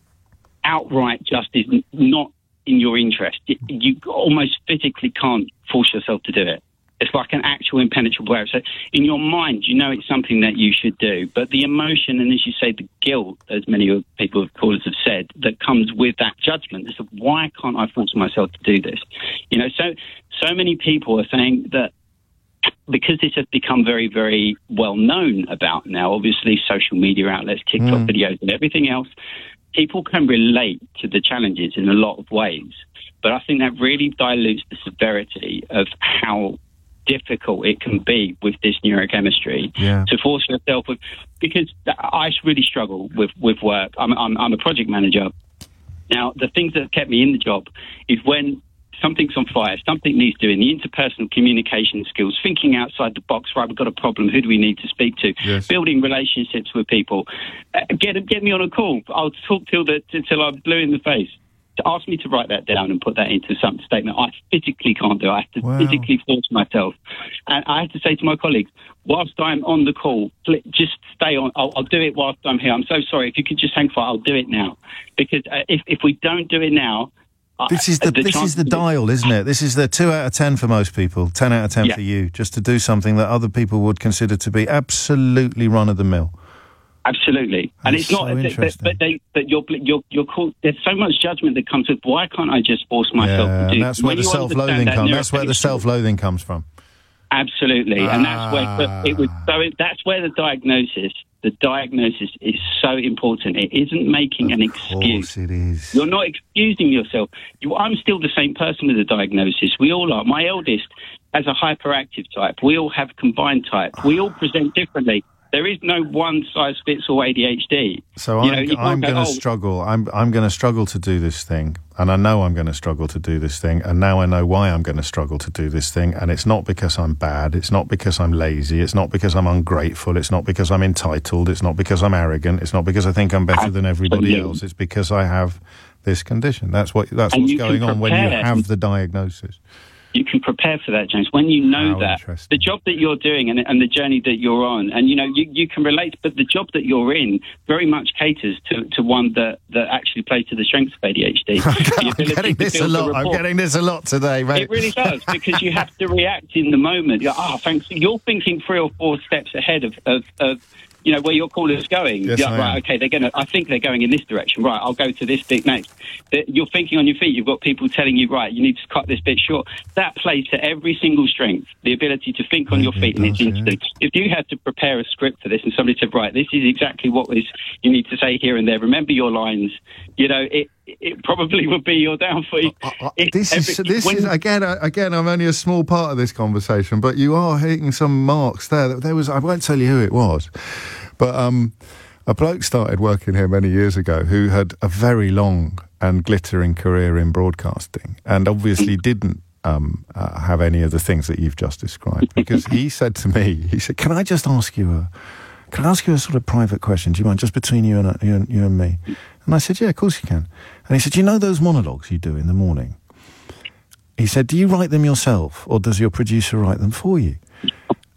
outright just is n- not in your interest, you, you almost physically can't force yourself to do it. It's like an actual impenetrable barrier. So in your mind, you know it's something that you should do. But the emotion, and as you say, the guilt, as many of people, callers have said, that comes with that judgment is, why can't I force myself to do this? You know, so so many people are saying that because this has become very, very well known about now, obviously social media outlets, TikTok Mm. videos and everything else, people can relate to the challenges in a lot of ways. But I think that really dilutes the severity of how difficult it can be with this neurochemistry Yeah. to force yourself with, because I really struggle with, with work. I'm, I'm, I'm a project manager. Now, the things that have kept me in the job is when something's on fire, something needs doing, the interpersonal communication skills, thinking outside the box, right, we've got a problem, who do we need to speak to? Yes. Building relationships with people. Uh, get get me on a call. I'll talk till, the, till I'm blue in the face. To ask me to write that down and put that into some statement, I physically can't do. I have to Wow. physically force myself. And I have to say to my colleagues, whilst I'm on the call, pl- just stay on. I'll, I'll do it whilst I'm here. I'm so sorry. If you could just hang fire, I'll do it now. Because uh, if, if we don't do it now... This is the, the this is chances the of- dial, isn't it? This is the two out of ten for most people, ten out of ten Yeah. for you, just to do something that other people would consider to be absolutely run of the mill. Absolutely, and That's it's not. so but, interesting. but they, but you're, you're, you're called. There's so much judgment that comes with. Why can't I just force myself Yeah, to do? and that's where When the you self-loathing understand that comes. That's where the neurochemistry- self-loathing comes from. Absolutely, and that's where but it was. Ah. So it, that's where the diagnosis. The diagnosis is so important. It isn't making an Of excuse. course it is. You're not excusing yourself. You, I'm still the same person with a diagnosis. We all are. My eldest has a hyperactive type. We all have combined type. We all present differently. There is no one size fits all A D H D. So You I'm, know, you can't I'm go, going to "Oh, struggle. I'm I'm going to struggle to do this thing, and I know I'm going to struggle to do this thing, and now I know why I'm going to struggle to do this thing. And it's not because I'm bad. It's not because I'm lazy. It's not because I'm ungrateful. It's not because I'm entitled. It's not because I'm arrogant. It's not because I think I'm better than everybody Absolutely. else. It's because I have this condition. That's what. That's And what's you can going on when you prepare. have the diagnosis. You can prepare for that, James. When you know How that, interesting. the job that you're doing and, and the journey that you're on, and, you know, you, you can relate, but the job that you're in very much caters to, to one that, that actually plays to the strengths of A D H D. The I'm ability getting to this a build lot. I'm rapport. getting this a lot today, mate. It really does, because you have to react in the moment. You're, oh, thanks. You're thinking three or four steps ahead of, of, of you know, where your caller's going. Yes, Yeah, I am. right, okay, they're going to, I think they're going in this direction. Right, I'll go to this bit next. That You're thinking on your feet. You've got people telling you, right, you need to cut this bit short. That plays to every single strength, the ability to think on your feet, and it's instant. If you had to prepare a script for this and somebody said, right, this is exactly what is you need to say here and there, remember your lines, you know, it it probably would be your downfall. If This is every- this when- is again uh, again. I'm only a small part of this conversation, but you are hitting some marks there. There was I won't tell you who it was, but um, a bloke started working here many years ago who had a very long and glittering career in broadcasting, and obviously didn't um, uh, have any of the things that you've just described. Because he said to me, he said, "Can I just ask you a?" Can I ask you a sort of private question? Do you mind, just between you and, uh, you and you and me? And I said, yeah, of course you can. And he said, you know those monologues you do in the morning? He said, do you write them yourself, or does your producer write them for you?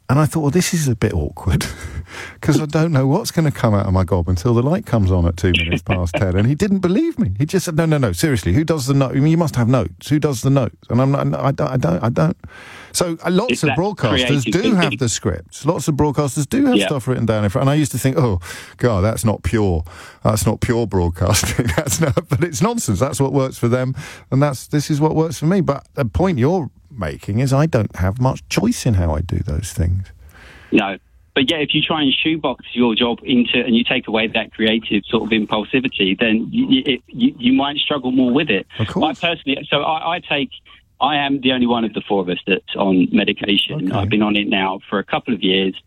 And I thought, well, this is a bit awkward because I don't know what's going to come out of my gob until the light comes on at two minutes past ten. And he didn't believe me. He just said, no, no, no, seriously, who does the note? I mean, you must have notes. Who does the notes? And I'm not, I don't, I don't, I don't. So uh, lots of broadcasters do thinking? have the scripts. Lots of broadcasters do have yeah. stuff written down in front. And I used to think, oh, God, that's not pure. That's not pure broadcasting. That's not, but it's nonsense. That's what works for them. And that's, this is what works for me. But the point you're making is I don't have much choice in how I do those things. No. But yeah, if you try and shoebox your job into, and you take away that creative sort of impulsivity, then you, it, you, you might struggle more with it. Of course. I personally, so I, I take, I am the only one of the four of us that's on medication. Okay. I've been on it now for a couple of years.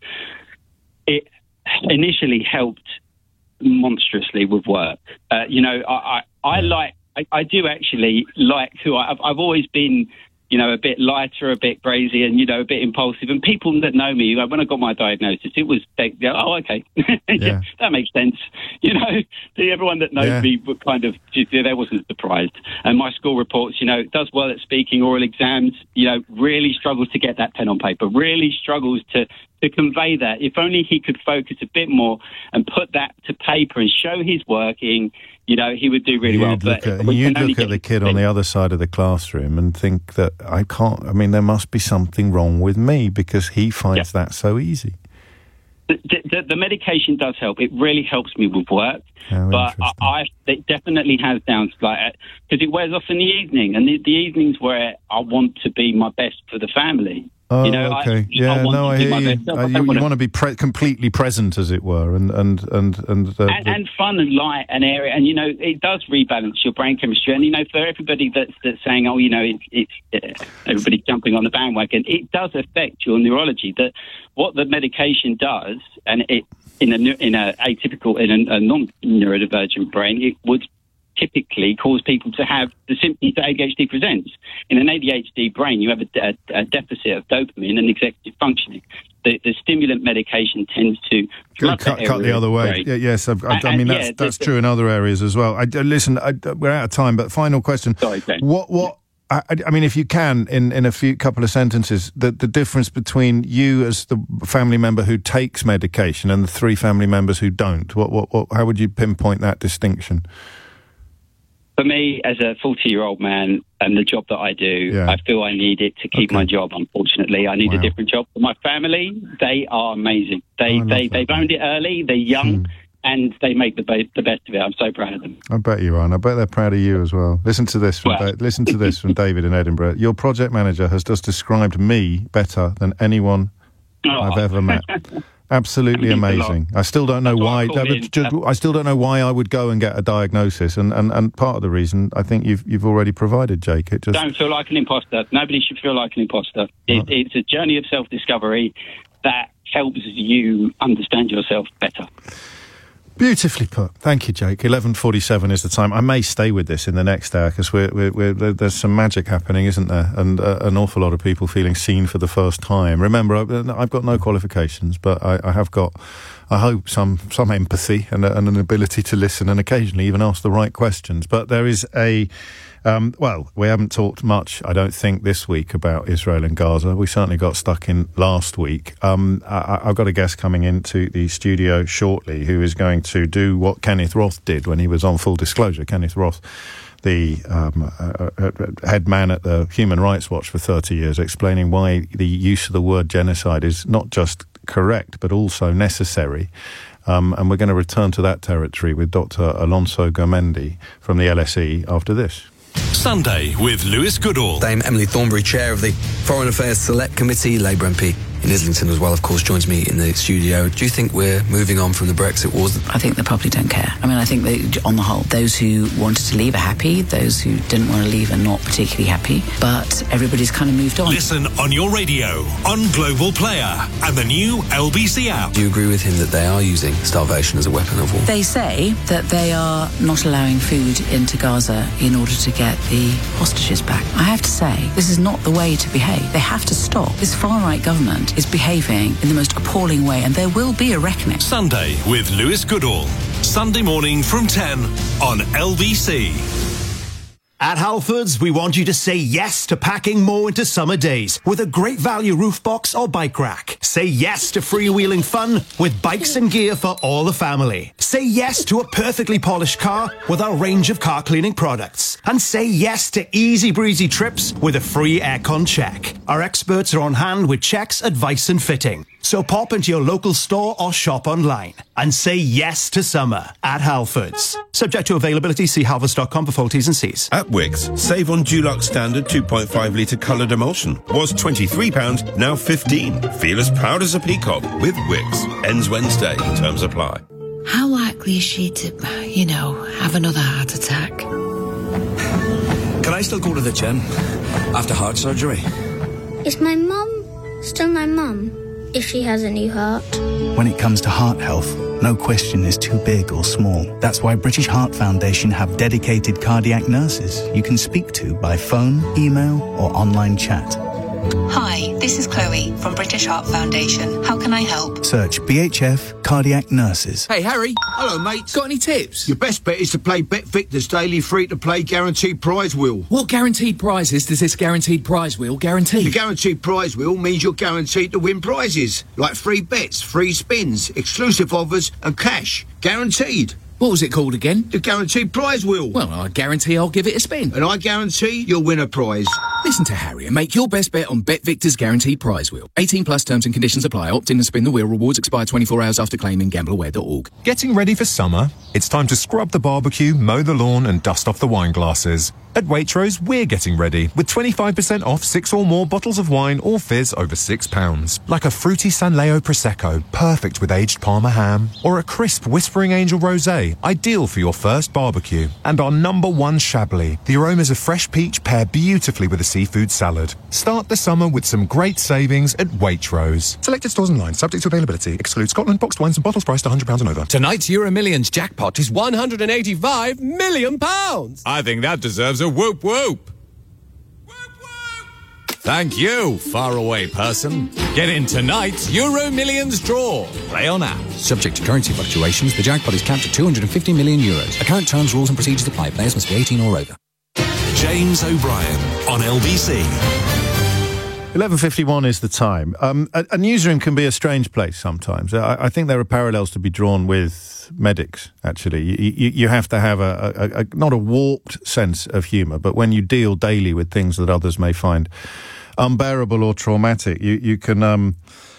It initially helped monstrously with work. Uh, you know, I, I, I like, I, I do actually like who I, I've, I've always been, you know, a bit lighter, a bit crazy, and, you know, a bit impulsive. And people that know me, like when I got my diagnosis, it was, they, oh, okay, yeah. that makes sense. You know, everyone that knows yeah. me would kind of, they wasn't surprised. And my school reports, you know, does well at speaking, oral exams, you know, really struggles to get that pen on paper, really struggles to, to convey that. If only he could focus a bit more and put that to paper and show his working, you know, he would do really you'd well. Look but at, you'd look at the kid on the other side of the classroom and think that I can't, I mean, there must be something wrong with me because he finds yeah. that so easy. The, the, the medication does help. It really helps me with work. How but I, I, it definitely has downs, like, because it wears off in the evening. And the, the evenings where I want to be my best for the family. Oh, you know, okay. I, yeah, I want no, to I be hear my you. best self. Uh, I you, don't you wanna- want to be pre- completely present, as it were, and and and and, uh, and, and fun and light and airy, and you know it does rebalance your brain chemistry. And you know, for everybody that's that's saying, oh, you know, it, it's uh, everybody jumping on the bandwagon, it does affect your neurology. That what the medication does, and it in a in a atypical in a, a non-neurodivergent brain, it would typically cause people to have the symptoms that A D H D presents. In an A D H D brain, you have a, a, a deficit of dopamine and executive functioning. The, the stimulant medication tends to cut, cut, cut the other way. Yeah, yes, I've, I, I mean that's yeah, that's the, true in other areas as well. I, listen, I, we're out of time, but final question: Sorry, Ben. What what? I, I mean, if you can, in, in a few couple of sentences, the, the difference between you as the family member who takes medication and the three family members who don't. What what, what how would you pinpoint that distinction? For me, as a forty-year-old man and the job that I do, yeah. I feel I need it to keep okay. my job, unfortunately. I need wow. a different job. For my family, they are amazing. They, oh, they, that, they've man. owned it early, they're young, hmm. and they make the, be- the best of it. I'm so proud of them. I bet you are, and I bet they're proud of you as well. Listen to this from, well. da- listen to this from David in Edinburgh. Your project manager has just described me better than anyone oh. I've ever met. Absolutely amazing. I still don't know why. I, just, I still don't know why I would go and get a diagnosis, and, and, and part of the reason I think you've you've already provided, Jake. It just don't feel like an imposter. Nobody should feel like an imposter. It, right. It's a journey of self-discovery that helps you understand yourself better. Beautifully put. Thank you, Jake. eleven forty-seven is the time. I may stay with this in the next hour because we're, we're, we're, there's some magic happening, isn't there? And uh, an awful lot of people feeling seen for the first time. Remember, I've, I've got no qualifications, but I, I have got, I hope, some some empathy and, and an ability to listen and occasionally even ask the right questions. But there is a... Um, well, we haven't talked much, I don't think, this week about Israel and Gaza. We certainly got stuck in last week. Um, I, I've got a guest coming into the studio shortly who is going to do what Kenneth Roth did when he was on Full Disclosure. Kenneth Roth, the um, uh, uh, head man at the Human Rights Watch for thirty years, explaining why the use of the word genocide is not just correct, but also necessary. Um, and we're going to return to that territory with Doctor Alonso Gomendi from the L S E after this. Sunday with Lewis Goodall. Dame Emily Thornberry, chair of the Foreign Affairs Select Committee, Labour M P in Islington as well, of course, joins me in the studio. Do you think we're moving on from the Brexit wars? I think they probably don't care. I mean, I think that on the whole, those who wanted to leave are happy. Those who didn't want to leave are not particularly happy. But everybody's kind of moved on. Listen on your radio, on Global Player, and the new L B C app. Do you agree with him that they are using starvation as a weapon of war? They say that they are not allowing food into Gaza in order to get the hostages back. I have to say, this is not the way to behave. They have to stop. This far-right government is behaving in the most appalling way, and there will be a reckoning. Sunday with Lewis Goodall. Sunday morning from ten on L B C. At Halfords, we want you to say yes to packing more into summer days with a great value roof box or bike rack. Say yes to freewheeling fun with bikes and gear for all the family. Say yes to a perfectly polished car with our range of car cleaning products. And say yes to easy breezy trips with a free aircon check. Our experts are on hand with checks, advice and fitting. So pop into your local store or shop online and say yes to summer at Halfords. Subject to availability, see halfords dot com for full T's and C's. At Wickes, save on Dulux Standard two point five litre coloured emulsion. Was twenty-three pounds, now fifteen. Feel as proud as a peacock with Wickes. Ends Wednesday. Terms apply. How likely is she to, you know, have another heart attack? Can I still go to the gym after heart surgery? Is my mum still my mum if she has a new heart? When it comes to heart health, no question is too big or small. That's why British Heart Foundation have dedicated cardiac nurses you can speak to by phone, email or online chat. Hi, this is Chloe from British Heart Foundation. How can I help? Search B H F Cardiac Nurses. Hey, Harry. Hello, mate. Got any tips? Your best bet is to play Bet Victor's daily free-to-play guaranteed prize wheel. What guaranteed prizes does this guaranteed prize wheel guarantee? The guaranteed prize wheel means you're guaranteed to win prizes, like free bets, free spins, exclusive offers and cash. Guaranteed. What was it called again? The guaranteed prize wheel. Well, I guarantee I'll give it a spin. And I guarantee you'll win a prize. Listen to Harry and make your best bet on Bet Victor's guaranteed prize wheel. eighteen plus terms and conditions apply. Opt in and spin the wheel. Rewards expire twenty-four hours after claiming. gamble aware dot org. Getting ready for summer? It's time to scrub the barbecue, mow the lawn and dust off the wine glasses. At Waitrose, we're getting ready with twenty-five percent off six or more bottles of wine or fizz over six pounds. Like a fruity San Leo Prosecco, perfect with aged Parma ham. Or a crisp Whispering Angel Rosé, ideal for your first barbecue. And our number one Chablis. The aromas of fresh peach pair beautifully with a seafood salad. Start the summer with some great savings at Waitrose. Selected stores online, subject to availability. Excludes Scotland, boxed wines and bottles priced one hundred pounds and over. Tonight's Euro Millions jackpot is one hundred eighty-five million pounds. I think that deserves a whoop whoop. Thank you, faraway person. Get in tonight's Euro Millions draw. Play on app. Subject to currency fluctuations, the jackpot is capped at two hundred fifty million euros. Account terms, rules and procedures apply. Players must be eighteen or over. James O'Brien on L B C. eleven fifty-one is the time. Um, a, a newsroom can be a strange place sometimes. I, I think there are parallels to be drawn with medics, actually. You, you, you have to have a, a, a not a warped sense of humour, but when you deal daily with things that others may find unbearable or traumatic, you, you can um,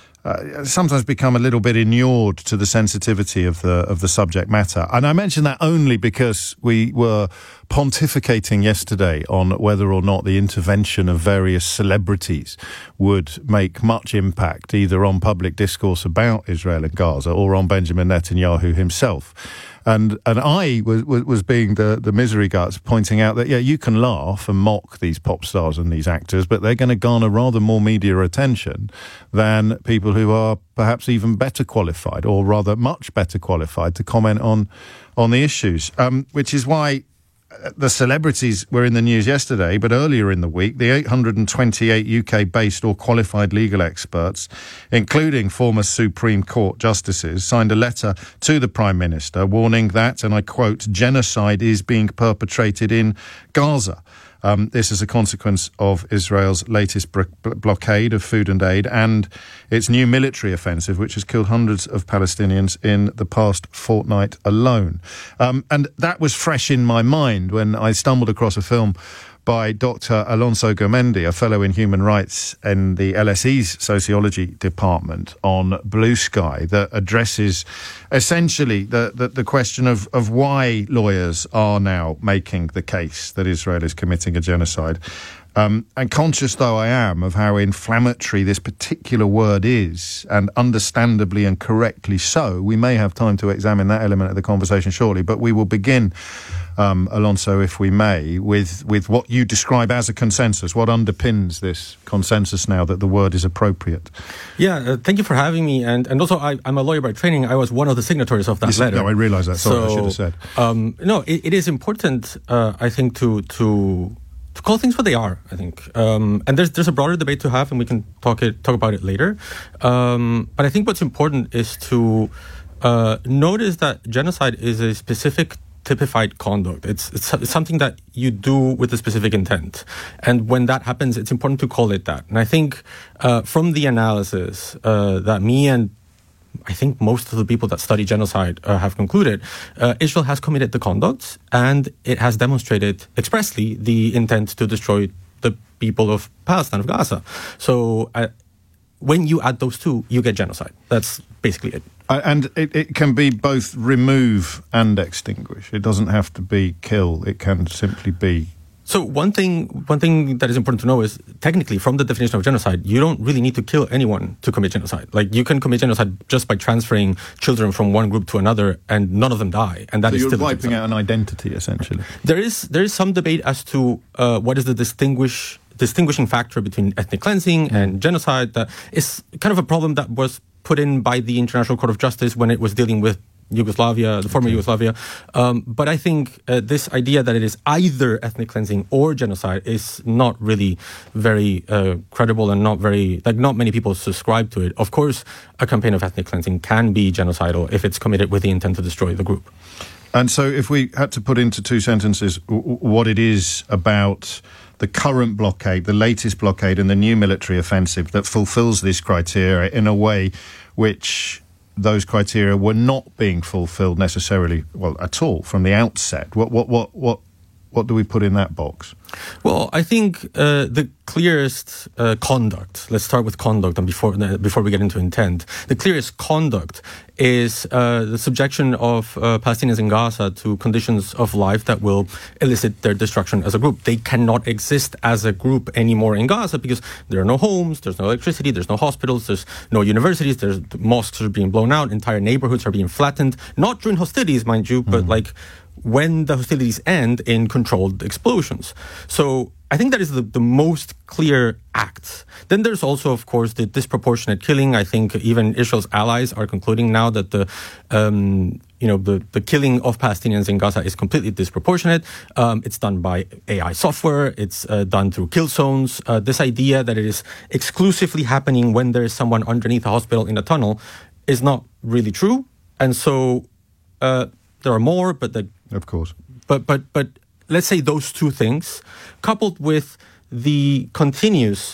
uh, sometimes become a little bit inured to the sensitivity of the of the subject matter. And I mention that only because we were pontificating yesterday on whether or not the intervention of various celebrities would make much impact either on public discourse about Israel and Gaza or on Benjamin Netanyahu himself. And and I was was being the, the misery guts, pointing out that, yeah, you can laugh and mock these pop stars and these actors, but they're going to garner rather more media attention than people who are perhaps even better qualified, or rather much better qualified, to comment on, on the issues, um, which is why the celebrities were in the news yesterday, but earlier in the week, the eight hundred twenty-eight U K-based or qualified legal experts, including former Supreme Court justices, signed a letter to the Prime Minister warning that, and I quote, genocide is being perpetrated in Gaza. Um, this is a consequence of Israel's latest bro- blockade of food and aid and its new military offensive, which has killed hundreds of Palestinians in the past fortnight alone. Um, and that was fresh in my mind when I stumbled across a film by Doctor Alonso Gomendi, a fellow in human rights in the L S E's sociology department, on Blue Sky, that addresses essentially the, the, the question of, of why lawyers are now making the case that Israel is committing a genocide. Um, and conscious though I am of how inflammatory this particular word is, and understandably and correctly so, we may have time to examine that element of the conversation shortly, but we will begin, um, Alonso, if we may, with, with what you describe as a consensus. What underpins this consensus now that the word is appropriate? Yeah, uh, thank you for having me. And, and also, I, I'm a lawyer by training. I was one of the signatories of that yes, letter. No, I realise that. Sorry, so, I should have said. Um, no, it, it is important, uh, I think, to... to to call things what they are, I think. Um, and there's there's a broader debate to have, and we can talk it talk about it later. Um, but I think what's important is to uh, notice that genocide is a specific typified conduct. It's, it's it's something that you do with a specific intent, and when that happens, it's important to call it that. And I think uh, from the analysis uh, that me and I think most of the people that study genocide uh, have concluded, uh, Israel has committed the conduct, and it has demonstrated expressly the intent to destroy the people of Palestine, of Gaza. So uh, when you add those two, you get genocide. That's basically it. Uh, and it, it can be both remove and extinguish. It doesn't have to be kill. It can simply be... So one thing one thing that is important to know is, technically, from the definition of genocide, you don't really need to kill anyone to commit genocide. Like, you can commit genocide just by transferring children from one group to another, and none of them die. And that so is you're still wiping out an identity, essentially. There is there is some debate as to uh, what is the distinguish distinguishing factor between ethnic cleansing mm. and genocide. That is kind of a problem that was put in by the International Court of Justice when it was dealing with Yugoslavia, the former okay. Yugoslavia. Um, but I think uh, this idea that it is either ethnic cleansing or genocide is not really very uh, credible, and not very, like, not many people subscribe to it. Of course, a campaign of ethnic cleansing can be genocidal if it's committed with the intent to destroy the group. And so if we had to put into two sentences w- what it is about the current blockade, the latest blockade, and the new military offensive that fulfills this criteria in a way which those criteria were not being fulfilled necessarily, well, at all from the outset. What what what what what do we put in that box? Well, I think uh, the clearest uh, conduct, let's start with conduct, and before uh, before we get into intent, the clearest conduct is uh, the subjection of uh, Palestinians in Gaza to conditions of life that will elicit their destruction as a group. They cannot exist as a group anymore in Gaza because there are no homes, there's no electricity, there's no hospitals, there's no universities, there's mosques are being blown out, entire neighborhoods are being flattened, not during hostilities, mind you, mm. but like when the hostilities end in controlled explosions. So I think that is the, the most clear act. Then there's also, of course, the disproportionate killing. I think even Israel's allies are concluding now that the, um, you know, the, the killing of Palestinians in Gaza is completely disproportionate. Um, it's done by A I software. It's uh, done through kill zones. Uh, this idea that it is exclusively happening when there is someone underneath a hospital in a tunnel is not really true. And so uh, there are more, but the Of course. But but but let's say those two things, coupled with the continuous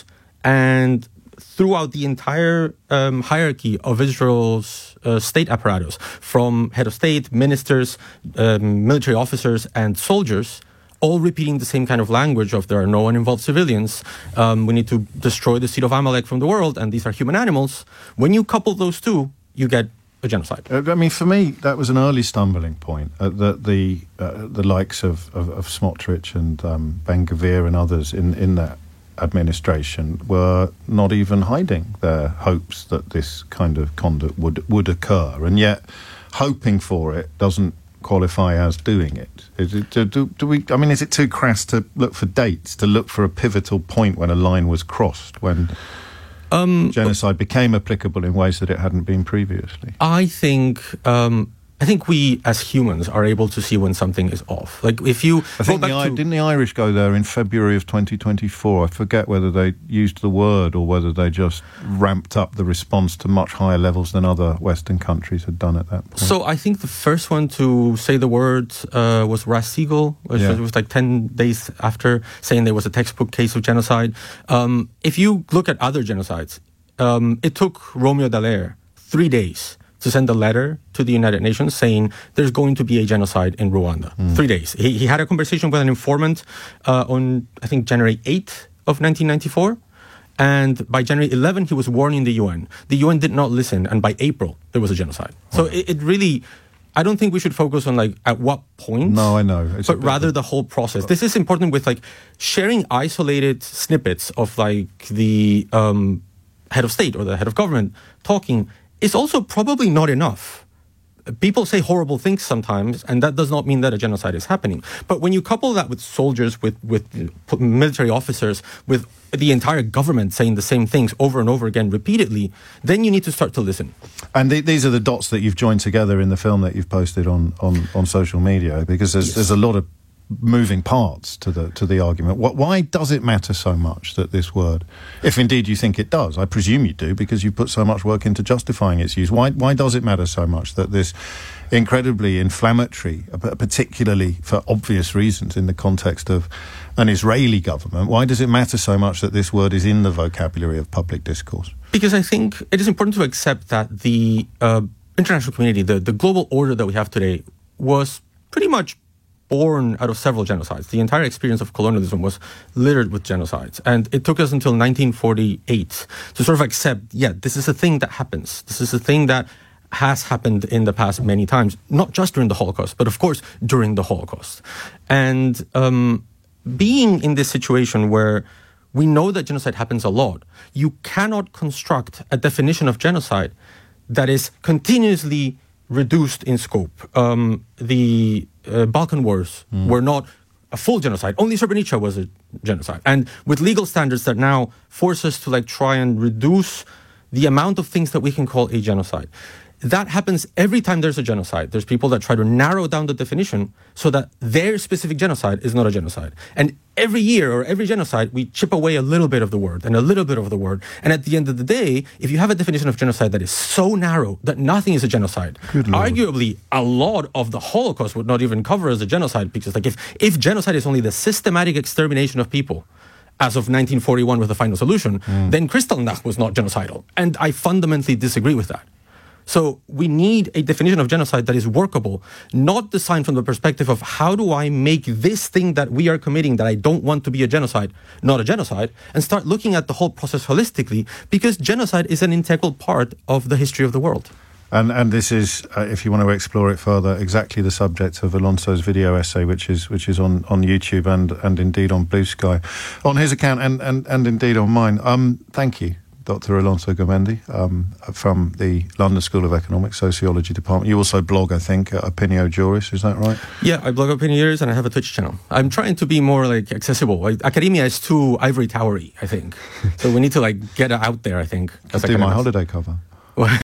and throughout the entire um, hierarchy of Israel's uh, state apparatus, from head of state, ministers, um, military officers, and soldiers, all repeating the same kind of language of there are no uninvolved civilians, um, we need to destroy the seed of Amalek from the world, and these are human animals. When you couple those two, you get a genocide. I mean, for me, that was an early stumbling point. Uh, the the, uh, the likes of, of, of Smotrich and um, Ben Gvir and others in, in that administration were not even hiding their hopes that this kind of conduct would would occur, and yet hoping for it doesn't qualify as doing it. Is it do, do, do we? I mean, is it too crass to look for dates, to look for a pivotal point when a line was crossed, when Um, genocide became applicable in ways that it hadn't been previously? I think um, I think we as humans are able to see when something is off. Like if you I think the, to, didn't the Irish go there in February of twenty twenty-four? I forget whether they used the word or whether they just ramped up the response to much higher levels than other Western countries had done at that point. So I think the first one to say the word uh, was Ras Siegel. Which yeah. was like ten days after, saying there was a textbook case of genocide. Um, if you look at other genocides, um, it took Romeo Dallaire three days to send a letter to the United Nations saying there's going to be a genocide in Rwanda. Mm. Three days. He, he had a conversation with an informant uh, on, I think, January eighth of nineteen ninety-four. And by January eleventh, he was warning the U N. The U N did not listen. And by April, there was a genocide. So wow. it, it really, I don't think we should focus on like at what point. No, I know. It's but rather the whole process. This is important with like sharing isolated snippets of like the um, head of state or the head of government talking is also probably not enough. People say horrible things sometimes, and that does not mean that a genocide is happening. But when you couple that with soldiers, with, with military officers, with the entire government saying the same things over and over again repeatedly, then you need to start to listen. And th- these are the dots that you've joined together in the film that you've posted on, on, on social media, because there's, yes. there's a lot of moving parts to the to the argument. What, why does it matter so much that this word, if indeed you think it does, I presume you do because you put so much work into justifying its use, why why does it matter so much that this incredibly inflammatory, particularly for obvious reasons in the context of an Israeli government, why does it matter so much that this word is in the vocabulary of public discourse? Because I think it is important to accept that the uh, international community, the, the global order that we have today, was pretty much born out of several genocides. The entire experience of colonialism was littered with genocides. And it took us until nineteen forty-eight to sort of accept, yeah, this is a thing that happens. This is a thing that has happened in the past many times, not just during the Holocaust, but of course during the Holocaust. And um, being in this situation where we know that genocide happens a lot, you cannot construct a definition of genocide that is continuously reduced in scope. Um, the uh, Balkan Wars mm. were not a full genocide. Only Srebrenica was a genocide. And with legal standards that now force us to like try and reduce the amount of things that we can call a genocide. That happens every time there's a genocide. There's people that try to narrow down the definition so that their specific genocide is not a genocide. And every year or every genocide, we chip away a little bit of the word and a little bit of the word. And at the end of the day, if you have a definition of genocide that is so narrow that nothing is a genocide, arguably a lot of the Holocaust would not even cover as a genocide, because like if, if genocide is only the systematic extermination of people as of nineteen forty-one with the final solution, mm. then Kristallnacht was not genocidal. And I fundamentally disagree with that. So we need a definition of genocide that is workable, not designed from the perspective of how do I make this thing that we are committing that I don't want to be a genocide, not a genocide, and start looking at the whole process holistically, because genocide is an integral part of the history of the world. And and this is, uh, if you want to explore it further, exactly the subject of Alonso's video essay, which is which is on, on YouTube and, and indeed on Blue Sky, on his account and, and, and indeed on mine. Um, thank you, Doctor Alonso Gomendi, um, from the London School of Economics, Sociology Department. You also blog, I think, at Opinio Juris, is that right? Yeah, I blog Opinio Juris and I have a Twitch channel. I'm trying to be more like accessible. Like, academia is too ivory towery, I think. So we need to like get it out there, I think. As do my holiday cover.